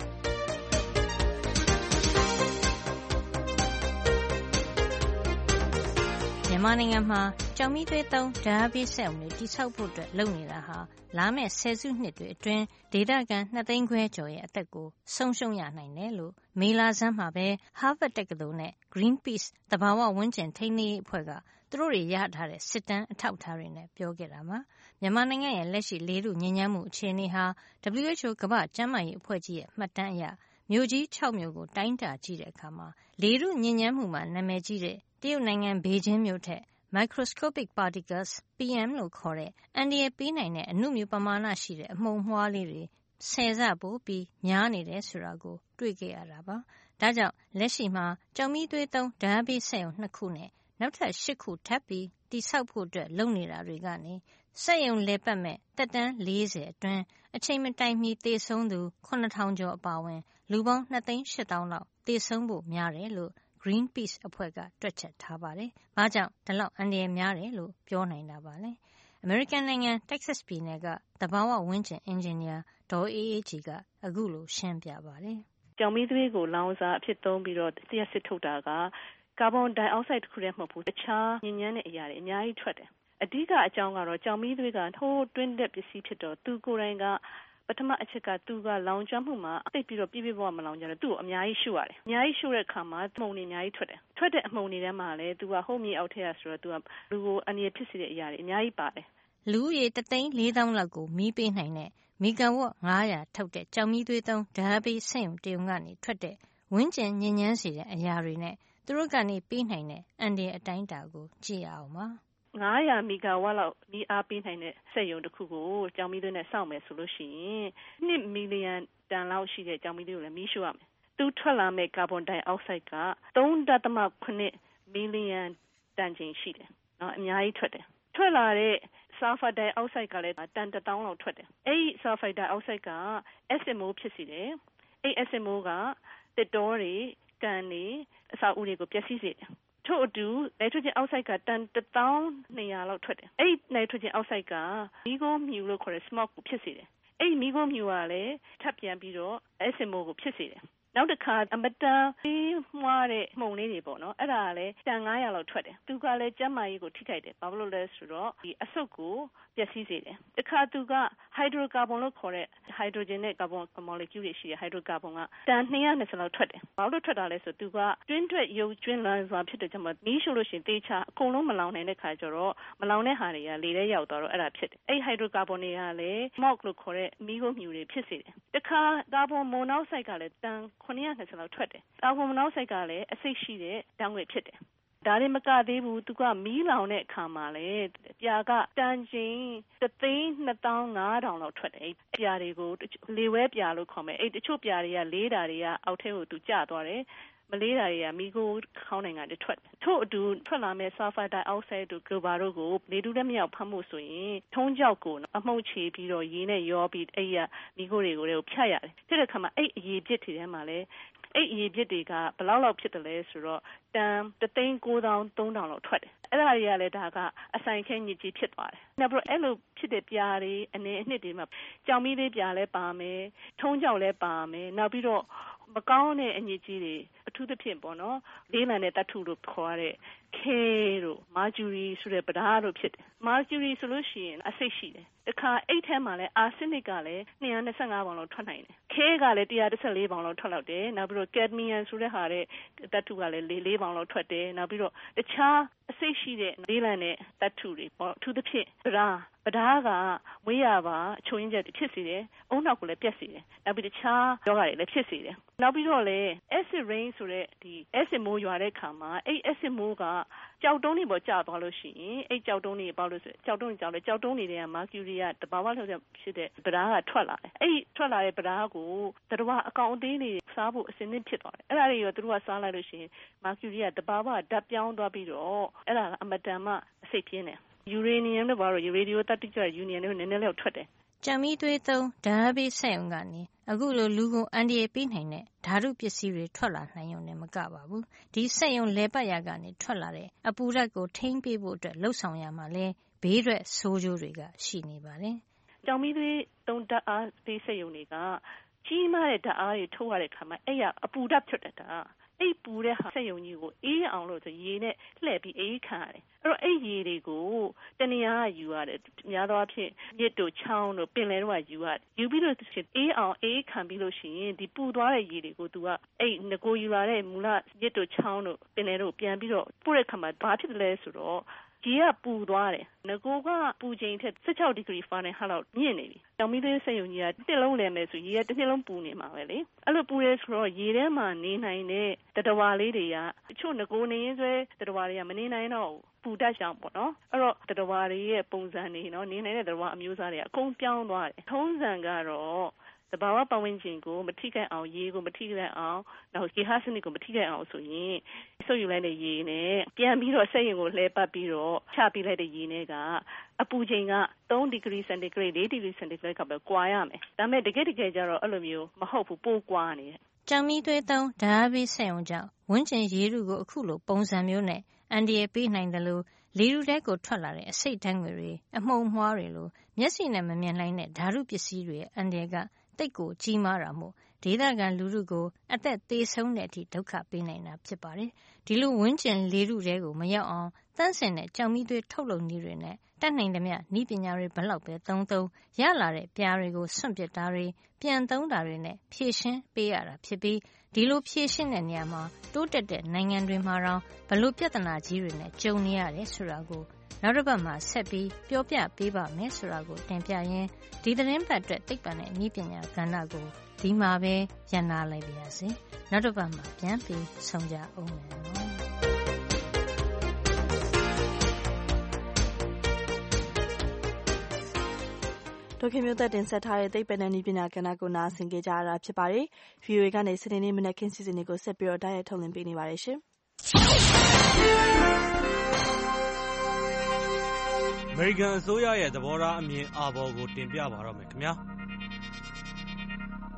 မြန်မာနိုင်ငံမှာကျောက်မီးသွေးသုံးဓာတ်ပြီးစက်ရုံတွေတိဆောက်ဖို့အတွက်လုပ်နေတာဟာလာမယ့်ဆယ်စုနှစ်တွေအတွင်းဒေသခံနှစ်သိန်းခွဲကျော်ရဲ့အသက်ကိုဆုံးရှုံးရနိုင်တယ်လို့မေလဆန်းမှာပဲ Harvard တက္ကသိုလ်နဲ့ Greenpeace သဘာဝဝန်းကျင်ထိန်းသိမ်းရေးအဖွဲ့ကသူတို့တွေရထားတဲ့စစ်တမ်းအထောက်အထားတွေနဲ့ပြောခဲ့တာပါမြန်မာနိုင်ငံရဲ့လက်ရှိလေထုညစ်ညမ်းမှုအခြေအနေဟာ W H O ကမ္ဘာ့ကျန်းမာရေးအဖွဲ့ကြီးရဲ့မှတ်တမ်းအရမြို့ကြီး၆မြို့ကိုတိုင်းတာကြည့်တဲ့အခါမှာလေထုညစ်ညမ်းမှုမှာနာမည်ကြီးတဲ့တရုတ်နိုင်ငံဘေကျင်းမြို့ထက် microscopic particles P M လို့ခေါ်တဲ့အန္တရာယ်ပေးနိုင်တဲ့အဏုမြူပမာဏရှိတဲ့အမှုန်အမွှားလေးတွေဆယ်ဆပိုပြီးများနေတယ်ဆိုတာကိုတွေ့ခဲ့ရတာပါဒါကြောင့်လက်ရှိမှာကျောက်မီးသွေးသုံးဓာတ်ပေးစက်ရုံနှစ်ခုနဲ့နောက်ထပ်၈ခုထပ်ပြီးတိဆောက်ဖို့အတွက်လုပ်နေတာတွေကနေစက်ရုံလည်ပတ်မဲ့တက်တန်း၄၀အတွင်းအချိန်မတိုင်မီသေဆုံးသူခုနှစ်ထောင်ကျော်အပါအဝင်လူပေါင်းနှစ်သိန်းရှစ်သောင်းလောက်သေဆုံးဖို့များတယ်လို့ Greenpeace အဖွဲ့ကတွက်ချက်ထားပါတယ်။ဘာကြောင့်ဒီလောက်အန္တရာယ်များတယ်လို့ပြောနိုင်တာပါလဲ။ အမေရိကန်နိုင်ငံတက္ကဆက်ပြည်နယ်ကသဘာဝဝန်းကျင်အင်ဂျင်နီယာဒေါ်အေးအေးကြည်ကအခုလိုရှင်းပြပါတယ်။ကျောက်မီးသွေးကိုလောင်စာအဖြစ်သုံးပြီးတော့လျှပ်စစ်ထုတ်တာကကာဗွန်ဒိုင်အောက်ဆိုက်တစ်ခုတည်းမဟုတ်ဘူးတခြားညစ်ညမ်းတဲ့အရာတွေအများကြီးထွက်တယ်အဓိကအကြောင်းကတော့ကျောက်မီးသွေးကထိုးတွင်းတဲ့ပစ္စည်းဖြစ်တော့သူကိုယ်တိုင်ကပထမအချက်ကသူကလောင်ကျွမ်းမှုမှာသိပြီးတော့ပြည့်ပြည့်ဝဝမလောင်ကြတော့သူ့ကိုအများကြီးရှို့ရတယ်အများကြီးရှို့တဲ့အခါမှာအမှုန်တွေအများကြီးထွက်တယ်ထွက်တဲ့အမှုန်တွေထဲမှာလည်းသူကဟိုးမြေအောက်ထက်ကဆိုတော့သူကလူကိုအန္တရာယ်ဖြစ်စေတဲ့အရာတွေအများကြီးပါတယ်လူဦးရေတသိန်းလေးသောင်းလောက်ကိုမီးပေးနိုင်တဲ့မီဂါဝတ်ငါးရာထုတ်တဲ့ကျောက်မီးသွေးသုံးဓာတ်ပေးစက်ရုံတရုံကနေထွက်တဲ့ဝန်းကျင်ညစ်ညမ်းစေတဲ့အရာတွေနဲ့သူတို့ကနေပေးနိုင်တဲ့အန္တရာယ်အတိုင်းအတာကိုကြည့်ရအောင်ပါငါးရာမီဂါဝတ်လောက်မီးအားပေးနိုင်တဲ့စက်ရုံတစ်ခုကိုကျောက်မီးသွေးနဲ့စောင့်မယ်ဆိုလို့ရှိရင်နှစ်မီလီယံတန်လောက်ရှိတဲ့ကျောက်မီးသွေးကိုလည်းမီးရှို့ရမယ်သူထွက်လာမဲ့ကာဗွန်ဒိုင်အောက်ဆိုက်ကသုံးဒသမ ခုနှစ်မီလီယံတန်ချိန်ရှိတယ်နော်အများကြီးထွက်တယ်ထွက်လာတဲ့ဆာလ်ဖာဒိုင်အောက်ဆိုက်ကလည်းတန်တစ်သောင်းလောက်ထွက်တယ်အဲ့ဒီဆာလ်ဖာဒိုင်အောက်ဆိုက်က S M O ဖြစ်စေတယ်အဲ့ S M O ကတစ်တောတွေကန်တွေအစာအုပ်တွေကိုပျက်စီးစေတယ်ထို့အတူနိုက်ထရိုဂျင်အောက်ဆိုက်ကတန်တစ်သောင်းနှစ်ရာလောက်ထွက်တယ်အဲ့ဒီနိုက်ထရိုဂျင်အောက်ဆိုက်ကမီးခိုးမြူလို့ခေါ်တဲ့ smoke ကိုဖြစ်စေတယ်အဲ့ဒီမီးခိုးမြူကလည်းထပ်ပြန်ပြီးတော့ S M O ကိုဖြစ်စေတယ်နောက်တစ်ခါအမတန်မွှားတဲ့မှုန်လေးတွေပေါ့နော်အဲ့ဒါကလည်းတန်nine hundredလောက်ထွက်တယ်သူကလည်းကျန်းမာရေးကိုထိခိုက်တယ်ဘာလို့လဲဆိုတော့ဒီအဆုတ်ကိုပျက်စီးစေတယ်တခါသူက hydrocarbon လို့ခေါ်တဲ့ hydrogen နဲ့ carbon molecule တွေရှိတယ် hydrocarbon ကတန်two hundred twentyလောက်ထွက်တယ်ဘာလို့ထွက်တာလဲဆိုသူကတွင်းထွက်ရုပ်ကျွင်းလန်းစွာဖြစ်တဲ့ကြောင့်မီးရှို့လို့ရှိရင်တေချာအကုန်လုံးမလောင်နိုင်တဲ့ခါကျတော့မလောင်တဲ့ဟာတွေကလေထဲရောက်သွားတော့အဲ့ဒါဖြစ်တယ်အဲ့ hydrocarbon တွေကလည်း smoke လို့ခေါ်တဲ့မီးခိုးမြူတွေဖြစ်စေတယ်တခါ carbon monoxide ကလည်းတန်nine hundred twentyလောက်ထွက်တယ် carbon monoxide ကလည်းအဆိပ်ရှိတဲ့ဓာတ်ငွေ့ဖြစ်တယ်ဒါတွေမကသေးဘူးသူကမီးလောင်တဲ့အခါမှာလေပြာကတန်ချိန်one million two thousand five hundredလောက်ထွက်တယ်ပြာတွေကိုလေဝဲပြာလို့ခေါ်မယ်အဲ့တချို့ပြာတွေကလေးတာတွေကအောက်ထဲကိုသူကျသွားတယ်မလေးတာတွေကမိကိုခေါင်းနိုင်ငံတွေထွက်ထို့အတူထွက်လာမဲ့ဆာလ်ဖာဒိုင်အောက်ဆိုက်တို့ဂလိုဘာတို့ကိုလေတူးတဲ့မြောက်ဖမ်းမှုဆိုရင်ထုံးကြောက်ကိုအမှုန့်ချေပြီးတော့ရေနဲ့ရောပြီးအဲ့ရမိကိုတွေကိုဖြတ်ရတယ်တဲ့အခါမှာအဲ့အရေးပြစ်တွေထဲမှာလဲအဲ့အရေးပြစ်တွေကဘယ်လောက်လောက်ဖြစ်တယ်လဲဆိုတော့တန်one nine thousand three hundredလောက်ထွက်တယ်အဲ့ဒါတွေကလည်းဒါကအဆိုင်ခဲညစ်ကြေးဖြစ်သွားတယ်နောက်ပြီးအဲ့လိုဖြစ်တဲ့ပြားတွေအနေအနှစ်တွေမှာကြောင်မီးလေးပြားလဲပါမယ်ထုံးကြောက်လဲပါမယ်နောက်ပြီးတော့မကောင်းတဲ့အညစ်အကြေးတွေအထူးသဖြင့်ပေါ့နော်လေးလံတဲ့တတ်ထုလို့ခေါ်ရတဲ့ခဲတို့မာဂျူရီဆိုတဲ့ပဓာတ်တို့ဖြစ်တယ်မာဂျူရီဆိုလို့ရှိရင်အဆိပ်ရှိတယ်တခါအိတ်ထဲမှာလဲအာဆင်းနစ်ကလည်းtwo hundred twenty-fiveပေါင်လောက်ထွက်နိုင်တယ်ခဲကလည်းone hundred fourteenပေါင်လောက်ထွက်လောက်တယ်နောက်ပြီးတော့ကက်ဒမီယမ်ဆိုတဲ့ဟာတဲ့တတ်ထုကလည်းfourပေါင်လောက်ထွက်တယ်နောက်ပြီးတော့တခြားအဆိပ်ရှိတဲ့လေးလံတဲ့တတ်ထုတွေပေါ့အထူးသဖြင့်ပဓာတ်ပဓာတ်ကမွေးရပါအချိုရင်းချက်တွေဖြစ်စေတယ်အုံနောက်ကိုလည်းပြက်စေတယ်နောက်ပြီးတခြားယောဂတွေလည်းဖြစ်စေတယ်နောက်ပြီးတော့လည်း acid rain ဆိုတဲ့ဒီ acid မိုးရွာတဲ့ခါမှာအဲ့ acid မိုးကကြောက်တုံးတွေပေါ်ကျသွားလို့ရှိရင်အဲ့ကြောက်တုံးတွေပေါ့လို့ဆိုကြောက်တုံးကြောက်လေကြောက်တုံးတွေတွေက mercury ကတဘာဝလောက်ဖြစ်တဲ့ပဓာတ်ကထွက်လာတယ်အဲ့ထွက်လာတဲ့ပဓာတ်ကိုတတဘာအကောင်အသေးတွေစားဖို့အစင်းသင့်ဖြစ်သွားတယ်အဲ့ဒါတွေရောသူတို့ကစားလိုက်လို့ရှိရင် mercury ကတဘာဝဓာတ်ပြောင်းသွားပြီးတော့အဲ့ဒါကအမတန်မှအဆိပ်ပြင်းတယ်ယူရေနီယမ်တို့ဘာလို့ရေဒီယိုသတ္တိကျယူနီယမ်တို့နည်းနည်းလောက်ထွက်တယ်ကြံမီသွေးသုံးဓာတ်ဘေးဆက်ယုံကနေအခုလိုလူကိုအန်ဒီရပေးနိုင်တဲ့ဓာတုပစ္စည်းတွေထွက်လာနိုင်ုံနဲ့မကပါဘူးဒီဆက်ယုံလဲပတ်ရကနေထွက်လာတဲ့အပူဓာတ်ကိုထိန်းပေးဖို့အတွက်လှုပ်ဆောင်ရမှာလဲဘေးထွက်ဆိုးကျိုးတွေကရှိနေပါတယ်ကြောင်မီသွေးသုံးဓာတ်အားပေးဆက်ယုံတွေကကြီးမားတဲ့ဓာတ်အားတွေထုတ်ရတဲ့အခါမှာအဲ့ရအပူဓာတ်ဖြစ်တတ်တာအဲ့ပူတဲ့ဟာဆက်ယုံကြီးကိုအေးအောင်လို့ဆိုရေနဲ့လှည့်ပြီးအေးခံရတယ်အဲ့တော့အဲ့ရေတွေကိုတနေရာယူရတယ်များသောအားဖြင့်မြစ်တို့ချောင်းတို့ပင်လယ်တို့ကယူရတယ်ယူပြီးလို့အေးအောင်အေးခံပြီးလို့ရှိရင်ဒီပူသွားတဲ့ရေတွေကိုသူကအဲ့ငကိုယူလာတဲ့မူလမြစ်တို့ချောင်းတို့ပင်လယ်တို့ပြန်ပြီးတော့ပို့တဲ့ခါမှာဘာဖြစ်တယ်လဲဆိုတော့ရေကပူသွားတယ်ငကိုကပူချိန်ထက်sixteen ဒီဂရီဖာရင်ဟိုက်လောက်မြင့်နေပြီတောင်မီးသွေးဆက်ယုံကြီးကတစ်လုံးလဲမယ်ဆိုရေကတစ်နှစ်လုံးပူနေမှာပဲလေအဲ့လိုပူရဲဆိုတော့ရေထဲမှာနေနိုင်တဲ့တတဝါလေးတွေကတချို့ငကိုနေရင်းဆွဲတတဝါတွေကမနေနိုင်တော့ပူတတ်ကြောင်ပေါ့နော်အဲ့တော့တတဝါတွေရဲ့ပုံစံတွေနော်နေနိုင်တဲ့တတဝါအမျိုးအစားတွေအကုန်ပြောင်းသွားတယ်ထုံးစံကတော့တဘာဝပတ်ဝန်းကျင်ကိုမထိခိုက်အောင်ရေကိုမထိခိုက်အောင်နောက်ရေဟာစနစ်ကိုမထိခိုက်အောင်ဆိုရင်ဆုပ်ယူလိုက်တဲ့ရေနဲ့ပြန်ပြီးတော့ဆက်ရင်ကိုလှည့်ပတ်ပြီးတော့ချပေးလိုက်တဲ့ရေနဲ့ကအပူချိန်ကthreeဒီဂရီစင်တီဂရိတ်fourဒီဂရီစင်တီဂရိတ်ကပဲကွာရမယ်ဒါပေမဲ့တကယ်တကယ်ကျတော့အဲ့လိုမျိုးမဟုတ်ဘူးပိုကွာနေတယ်ကြောင်မီးသွေးသုံးဓာတ်ဘေးဆက်ယုံကြောင့်ဝန်းကျင်ရေထုကိုအခုလိုပုံစံမျိုးနဲ့အန်ဒီရပေးနိုင်တယ်လို့လေထုထဲကိုထွက်လာတဲ့အဆိပ်ဓာတ်ငွေတွေအမှုန်မွှားတွေလိုမျက်စိနဲ့မမြင်နိုင်တဲ့ဓာတုပစ္စည်းတွေရဲ့အန်ဒီရကတိတ်ကိုကြီးမားတာမို့ဒေသခံလူထုကိုအသက်သေဆုံးတဲ့အထိဒုက္ခပေးနိုင်တာဖြစ်ပါတယ်။ဒီလိုဝန်းကျင်လေထုထဲကိုမရောက်အောင်သန့်စင်တဲ့ကြောင်မီးသွေးထုတ်လုပ်နည်းတွေနဲ့တတ်နိုင်သမျှနည်းပညာတွေဘလောက်ပဲသုံးသုံးရလာတဲ့ပြားတွေကိုစွန့်ပစ်တာတွေပြန်သုံးတာတွေနဲ့ဖြည့်ရှင်းပေးရတာဖြစ်ပြီးဒီလိုဖြည့်ရှင်းတဲ့နေရာမှာတိုးတက်တဲ့နိုင်ငံတွေမှာတော့ဘလို့ပြဿနာကြီးတွေနဲ့ကြုံနေရတယ်ဆိုတာကိုနောက်တစ်ပတ်မှာဆက်ပြီးပြောပြပေးပါမယ်ဆိုတာကိုတင်ပြရင်းဒီသတင်းပတ်အတွက်သိပ္ပံနဲ့နည်းပညာကဏ္ဍကိုဒီမှာပဲရန်နာလိုက်ပါရစေ။နောက်တစ်ပတ်မှာပြန်ပြီးဆုံကြအောင်မယ်နော်။ဒေါက်ခင်မျိုးသက်တင်ဆက်ထားတဲ့သိပ္ပံနဲ့နည်းပညာကဏ္ဍကိုနားဆင်ကြကြရတာဖြစ်ပါတယ်။ ဗီအိုအေ ကနေစနေနေ့မနက်ခင်းစီစဉ်တွေကိုဆက်ပြီးတော့တိုက်ရိုက်ထုတ်လွှင့်ပေးနေပါတယ်ရှင်။အမေရိကန်အစိုးရရဲ့သဘောထားအမြင်အာဘော်ကိုတင်ပြပါတော့မယ်ခင်ဗျာ။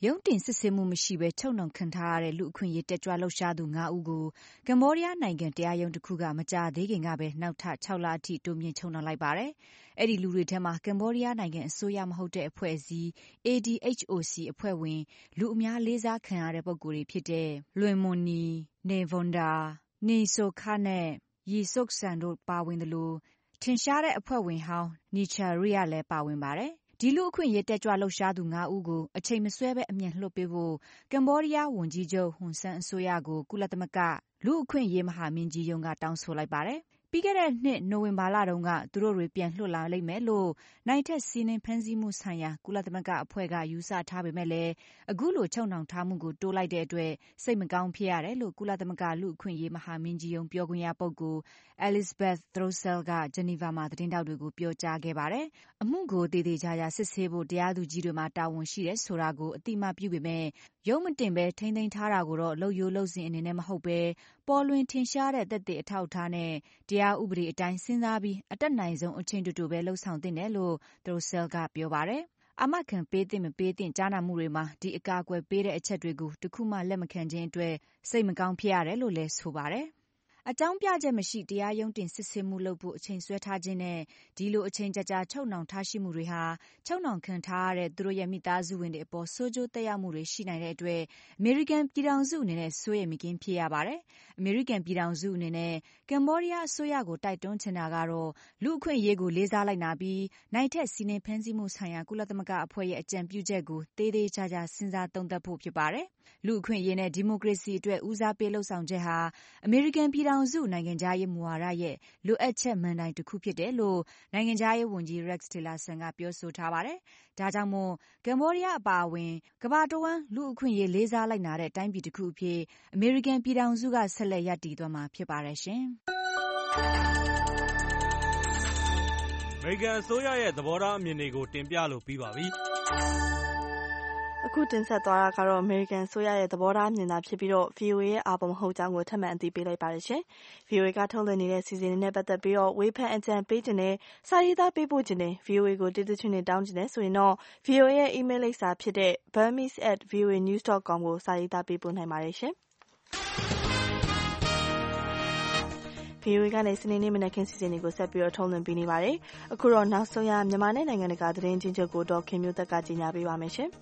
ရုံးတင်စစ်ဆေးမှုမရှိဘဲချုပ်နှောင်ခံထားရတဲ့လူအခွင့်အရေးတက်ကြွလှုပ်ရှားသူငါးဦးကိုကမ္ဘောဒီးယားနိုင်ငံတရားရုံးတစ်ခုကမကြာသေးခင်ကပဲနောက်ထပ်၆လအထိတိုးမြင့်ချုပ်နှောင်လိုက်ပါတယ်။အဲ့ဒီလူတွေထဲမှာကမ္ဘောဒီးယားနိုင်ငံအစိုးရမဟုတ်တဲ့အဖွဲ့အစည်း A D H O C အဖွဲ့ဝင်လူအများလေးစားခံရတဲ့ပုဂ္ဂိုလ်တွေဖြစ်တဲ့လွင်မွန်နီ၊နေဗွန်ဒါ၊နီဆိုခါနဲ့ရီဆုတ်ဆန်တို့ပါဝင်တယ်လို့ထင်ရှားတဲ့အဖွဲ့ဝင်ဟောင်းနီချာရီယာလည်းပါဝင်ပါတယ်။ဒီလူအခွင့်အရေးတက်ကြွလှုပ်ရှားသူငါးဦးကိုအချိန်မဆွဲပဲအမြန်လွှတ်ပေးဖို့ကမ္ဘောဒီးယားဝန်ကြီးချုပ်ဟွန်ဆန်အစိုးရကိုကုလသမဂ္ဂလူအခွင့်အရေးမဟာမင်းကြီးရုံးကတောင်းဆိုလိုက်ပါတယ်။ပြီးခဲ့တဲ့နှစ်နိုဝင်ဘာလတုန်းကသူတို့တွေပြန်လွှတ်လာလိမ့်မယ်လို့နိုင်ထက်စီးနှင်းဖမ်းဆီးမှုဆိုင်ရာကုလသမဂ္ဂအဖွဲ့ကယူဆထားပေမဲ့လည်းအခုလိုချုပ်နှောင်ထားမှုကိုတိုးလိုက်တဲ့အတွက်စိတ်မကောင်းဖြစ်ရတယ်လို့ကုလသမဂ္ဂလူအခွင့်အရေးမဟာမင်းကြီးရုံးပြောခွင့်ရပုဂ္ဂိုလ် Elizabeth Throssell ကဂျနီဗာမှာသတင်းတောက်တွေကိုပြောကြားခဲ့ပါတယ်။အမှုကိုတည်တည်ချာချာစစ်ဆေးဖို့တရားသူကြီးတွေမှာတာဝန်ရှိတယ်ဆိုတာကိုအတိအမှပြုပေမဲ့ရုံးမတင်ပဲထိမ့်သိမ်းထားတာကိုတော့လှုပ်ရိုးလှုပ်စဉ်အနေနဲ့မဟုတ်ပဲပေါ်လွင်ထင်ရှားတဲ့သက်သေအထောက်အထားနဲ့တရားဥပဒေအတိုင်းစဉ်းစားပြီးအတက်နိုင်ဆုံးအချိန်တူတူပဲလှုပ်ဆောင်သင့်တယ်လို့ Throssell ကပြောပါတယ်။အာမခံပေးသင့်မပေးသင့်ကြားနာမှုတွေမှာဒီအကာအကွယ်ပေးတဲ့အချက်တွေကိုတခုမှလက်မခံခြင်းအတွက်စိတ်မကောင်းဖြစ်ရတယ်လို့လည်းဆိုပါတယ်။အကြောင်းပြချက်မရှိတရားရုံးတင်စစ်ဆေးမှုလုပ်ဖို့အချိန်ဆွဲထားခြင်းနဲ့ဒီလိုအချိန်ကြာကြာချုပ်နှောင်ထားရှိမှုတွေဟာချုပ်နှောင်ခံထားရတဲ့သူတို့ရဲ့မိသားစုဝင်တွေအပေါ်ဆိုးကျိုးသက်ရောက်မှုတွေရှိနိုင်တဲ့အတွက်အမေရိကန်ပြည်ထောင်စုအနေနဲ့စိုးရိမ်မကင်းဖြစ်ရပါတယ်။အမေရိကန်ပြည်ထောင်စုအနေနဲ့ကမ္ဘောဒီးယားအစိုးရကိုတိုက်တွန်းချင်တာကတော့လူအခွင့်အရေးကိုလေးစားလိုက်နာပြီးနိုင်ထက်စီးနှင်းဖမ်းဆီးမှုဆိုင်ရာကုလသမဂ္ဂအဖွဲ့ရဲ့အကြံပြုချက်ကိုသေးသေးချာချာစဉ်းစားသုံးသပ်ဖို့ဖြစ်ပါတယ်။လူအခွင့်အရေးနဲ့ဒီမိုကရေစီအတွက်ဦးစားပေးလှုပ်ဆောင်ချက်ဟာအမေရိကန်ပြည်ထောင်စုနိုင်ငံခြားရေးမူဝါဒရဲ့လိုအပ်ချက်မှန်တိုင်းတစ်ခုဖြစ်တယ်လို့နိုင်ငံခြားရေးဝန်ကြီး Rex Tillerson ကပြောဆိုထားပါတယ်။ဒါကြောင့်မို့ကမ္ဘောဒီးယားအပါအဝင်ကမ္ဘာတဝန်းလူအခွင့်အရေးလေးစားလိုက်နာတဲ့တိုင်းပြည်တစ်ခုအဖြစ်အမေရိကန်ပြည်ထောင်စုကဆက်လက်ရပ်တည်သွားမှာဖြစ်ပါတယ်ရှင်။အမေရိကန်အစိုးရရဲ့သဘောထားအမြင်တွေကိုတင်ပြလို့ပြီးပါပြီ။အခုတင်ဆက်သွားတာကတော့အမေရိကန်ဆိုရရဲ့သဘောထားမြင်တာဖြစ်ပြီးတော့ V O A ရဲ့အာဘုံဟုတ်ကြောင်းကိုထပ်မံအသိပေးလိုက်ပါတယ်ရှင်။ V O A ကထုတ်လွှင့်နေတဲ့စီစဉ်နဲ့ပတ်သက်ပြီးတော့ဝေဖန်အကြံပေးခြင်းနဲ့စာရေးသားပေးပို့ခြင်းနဲ့ V O A ကိုတိတိကျကျတောင်းခြင်းနဲ့ဆိုရင်တော့ V O A ရဲ့ email လိပ်စာဖြစ်တဲ့ burmese at voanews dot com ကိုစာရေးသားပေးပို့နိုင်ပါတယ်ရှင်။ V O A ကနေစနေနေ့မနက်ခင်းစီစဉ်တွေကိုဆက်ပြီးတော့ထုတ်လွှင့်ပေးနေပါတယ်။အခုတော့နောက်ဆုံးရမြန်မာနဲ့နိုင်ငံတကာသတင်းချင်းချုပ်ကိုတော့ခင်မျိုးသက်ကကြီးညာပေးပါမယ်ရှင်။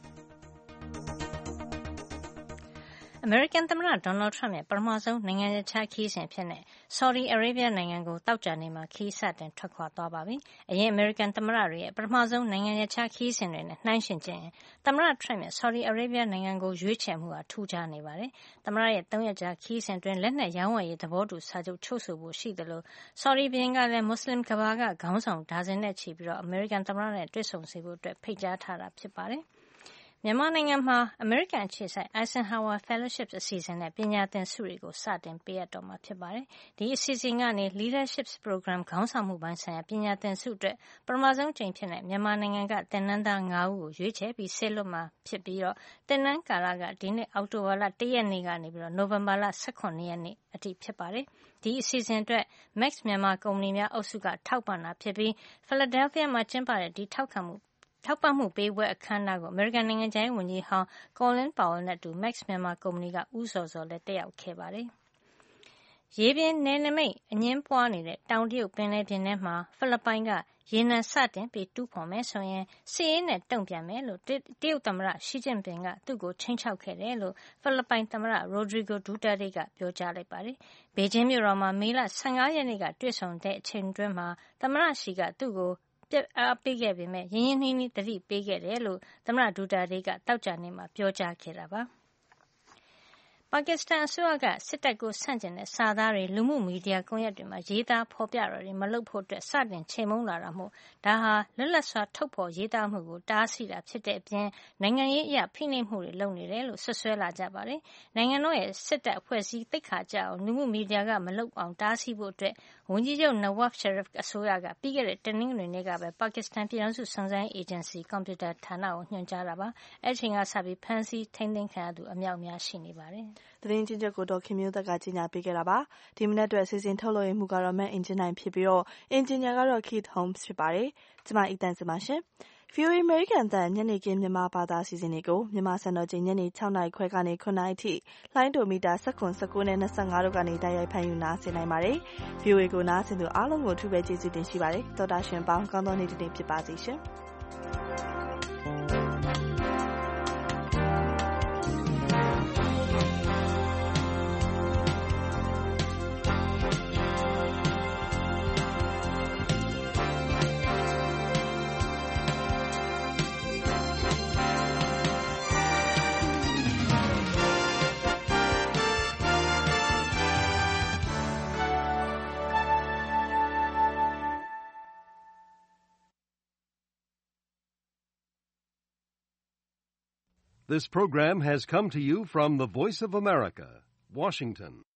အမေရိကန်သမ္မတဒေါ်နယ်ထရမ့်ရဲ့ပထမဆုံးနိုင်ငံခြားခရီးစဉ်အဖြစ်နဲ့ဆော်ဒီအာရေဗျနိုင်ငံကိုသောကြာနေ့မှာခရီးစတင်ထွက်ခွာသွားပါပြီ။အရင်အမေရိကန်သမ္မတတွေရဲ့ပထမဆုံးနိုင်ငံခြားခရီးစဉ်တွေနဲ့နှိုင်းယှဉ်ခြင်းသမ္မတထရမ့်ရဲ့ဆော်ဒီအာရေဗျနိုင်ငံကိုရွေးချယ်မှုဟာထူးခြားနေပါတယ်။သမ္မတရဲ့သုံးရက်ကြာခရီးစဉ်တွင်လက်နက်ရောင်းဝယ်ရေးသဘောတူစာချုပ်ချုပ်ဆိုဖို့ရှိသလိုဆော်ဒီဘုရင်ကလည်းမွတ်စလင်ကမ္ဘာကခေါင်းဆောင်ဒါဇင်နဲ့ချီပြီးတော့အမေရိကန်သမ္မတနဲ့တွေ့ဆုံစေဖို့အတွက်ဖိတ်ကြားထားတာဖြစ်ပါတယ်။မြန်မာနိုင်ငံမှာအမေရိကန်အခြေစိုက် Eisenhower Fellowship အစီအစဉ်နဲ့ပညာသင်ဆုတွေကိုစတင်ပေးအပ်တော့မှာဖြစ်ပါတယ်။ဒီအစီအစဉ်ကနေ Leadership Program ခေါင်းဆောင်မှုပိုင်းဆိုင်ရာပညာသင်ဆုအတွက်ပထမဆုံးကြိမ်ဖြစ်တဲ့မြန်မာနိုင်ငံကသင်တန်းသားငါးဦးကိုရွေးချယ်ပြီးဆေးလွတ်မှာဖြစ်ပြီးတော့သင်တန်းကာလကဒီနှစ်အောက်တိုဘာလတစ်ရက်နေ့ကနေပြီးတော့နိုဝင်ဘာလ၁၇ရက်နေ့အထိဖြစ်ပါတယ်။ဒီအစီအစဉ်အတွက် Max မြန်မာကုမ္ပဏီများအုပ်စုကထောက်ပံ့တာဖြစ်ပြီး Philadelphia မှာကျင်းပတဲ့ဒီထောက်ခံမှုထောက်ပံ့မှုပေးပွဲအခမ်းအနားကိုအမေရိကန်နိုင်ငံခြားရေးဝန်ကြီးဟောင်း Colin Powell နဲ့အတူ Max မြန်မာကုမ္ပဏီကဦးစောစောလည်းတက်ရောက်ခဲ့ပါတယ်။ရေပြင်နယ်နိမိတ်အငြင်းပွားနေတဲ့တောင်တရုတ်ပင်လယ်ပြင်ထဲမှာဖိလစ်ပိုင်ကရေနံစတင်ပြီးတူးဖော်မယ်ဆိုရင်စစ်ရေးနဲ့တုံ့ပြန်မယ်လို့တရုတ်သမ္မတရှီကျင့်ပင်ကသူ့ကိုခြိမ်းခြောက်ခဲ့တယ်လို့ဖိလစ်ပိုင်သမ္မတ Rodrigo Duterte ကပြောကြားလိုက်ပါတယ်။ဘေကျင်းမြို့တော်မှာမေလ၁၅ရက်နေ့ကတွေ့ဆုံတဲ့အချိန်တွင်းမှာသမ္မတရှီကသူ့ကိုပြတ်အားပေးခဲ့ပေမဲ့ရင်းရင်းနှီးနှီးသတိပေးခဲ့တယ်လို့သမ္မတဒူတာတေးကတောက်ကြနေမှာပြောကြားခဲ့တာပါပါကစ္စတန်အစိုးရကစစ်တပ်ကိုဆန့်ကျင်တဲ့စာသားတွေလူမှုမီဒီယာကွန်ရက်တွေမှာရေးသားဖော်ပြတာတွေမလုပ်ဖို့အတွက်စတင်ချိန်မုံလာတာမို့ဒါဟာလွတ်လပ်စွာထုတ်ဖော်ရေးသားမှုကိုတားဆီးတာဖြစ်တဲ့အပြင်နိုင်ငံရေးအရဖိနှိပ်မှုတွေလုပ်နေတယ်လို့ဆွဆွဲလာကြပါတယ်။နိုင်ငံတော်ရဲ့စစ်တပ်အဖွဲ့အစည်းသိက္ခာကျအောင်လူမှုမီဒီယာကမလုပ်အောင်တားဆီးဖို့အတွက်ဝန်ကြီးချုပ် Nawaz Sharif အစိုးရကပြီးခဲ့တဲ့တနင်္ဂနွေနေ့ကပဲပါကစ္စတန်ပြည်ထောင်စုစုံစမ်းရေးအေဂျင်စီကွန်ပျူတာဌာနကိုညွှန်ကြားတာပါ။အဲဒီချိန်ကစပြီးဖမ်းဆီးထိန်းသိမ်းခံရသူအမြောက်အများရှိနေပါတယ်။သတင်းချင်းချက်ကိုတော့ခင်မျိုးသက်ကကြီးညာပေးခဲ့တာပါ။ဒီမနက်အတွက်စီစဉ်ထုတ်လွှင့်မှုကတော့မန်အင်ဂျင်နိုင်ဖြစ်ပြီးတော့အင်ဂျင်နီယာကတော့ Keith Holmes ဖြစ်ပါတယ်။ကျွန်မအီတန်စပါရှင်။ဗီအိုအေ American အသံညနေခင်းမြန်မာဘာသာအစီအစဉ်တွေကိုမြန်မာစံတော်ချိန်ညနေ၆နာရီခွဲကနေ၇နာရီထိလိုင်းဒိုမီတာ၁၇ ၁၉နဲ့၂၅တို့ကနေတိုက်ရိုက်ဖန်ယူနားဆင်နိုင်ပါတယ်။ ဗီအိုအေကိုနားဆင်သူအားလုံးကိုအထူးပဲကျေးဇူးတင်ရှိပါတယ်။သောတာရှင်ပေါင်းကောင်းသောနေ့တစ်နေ့ဖြစ်ပါစေရှင်။ This program has come to you from the Voice of America, Washington.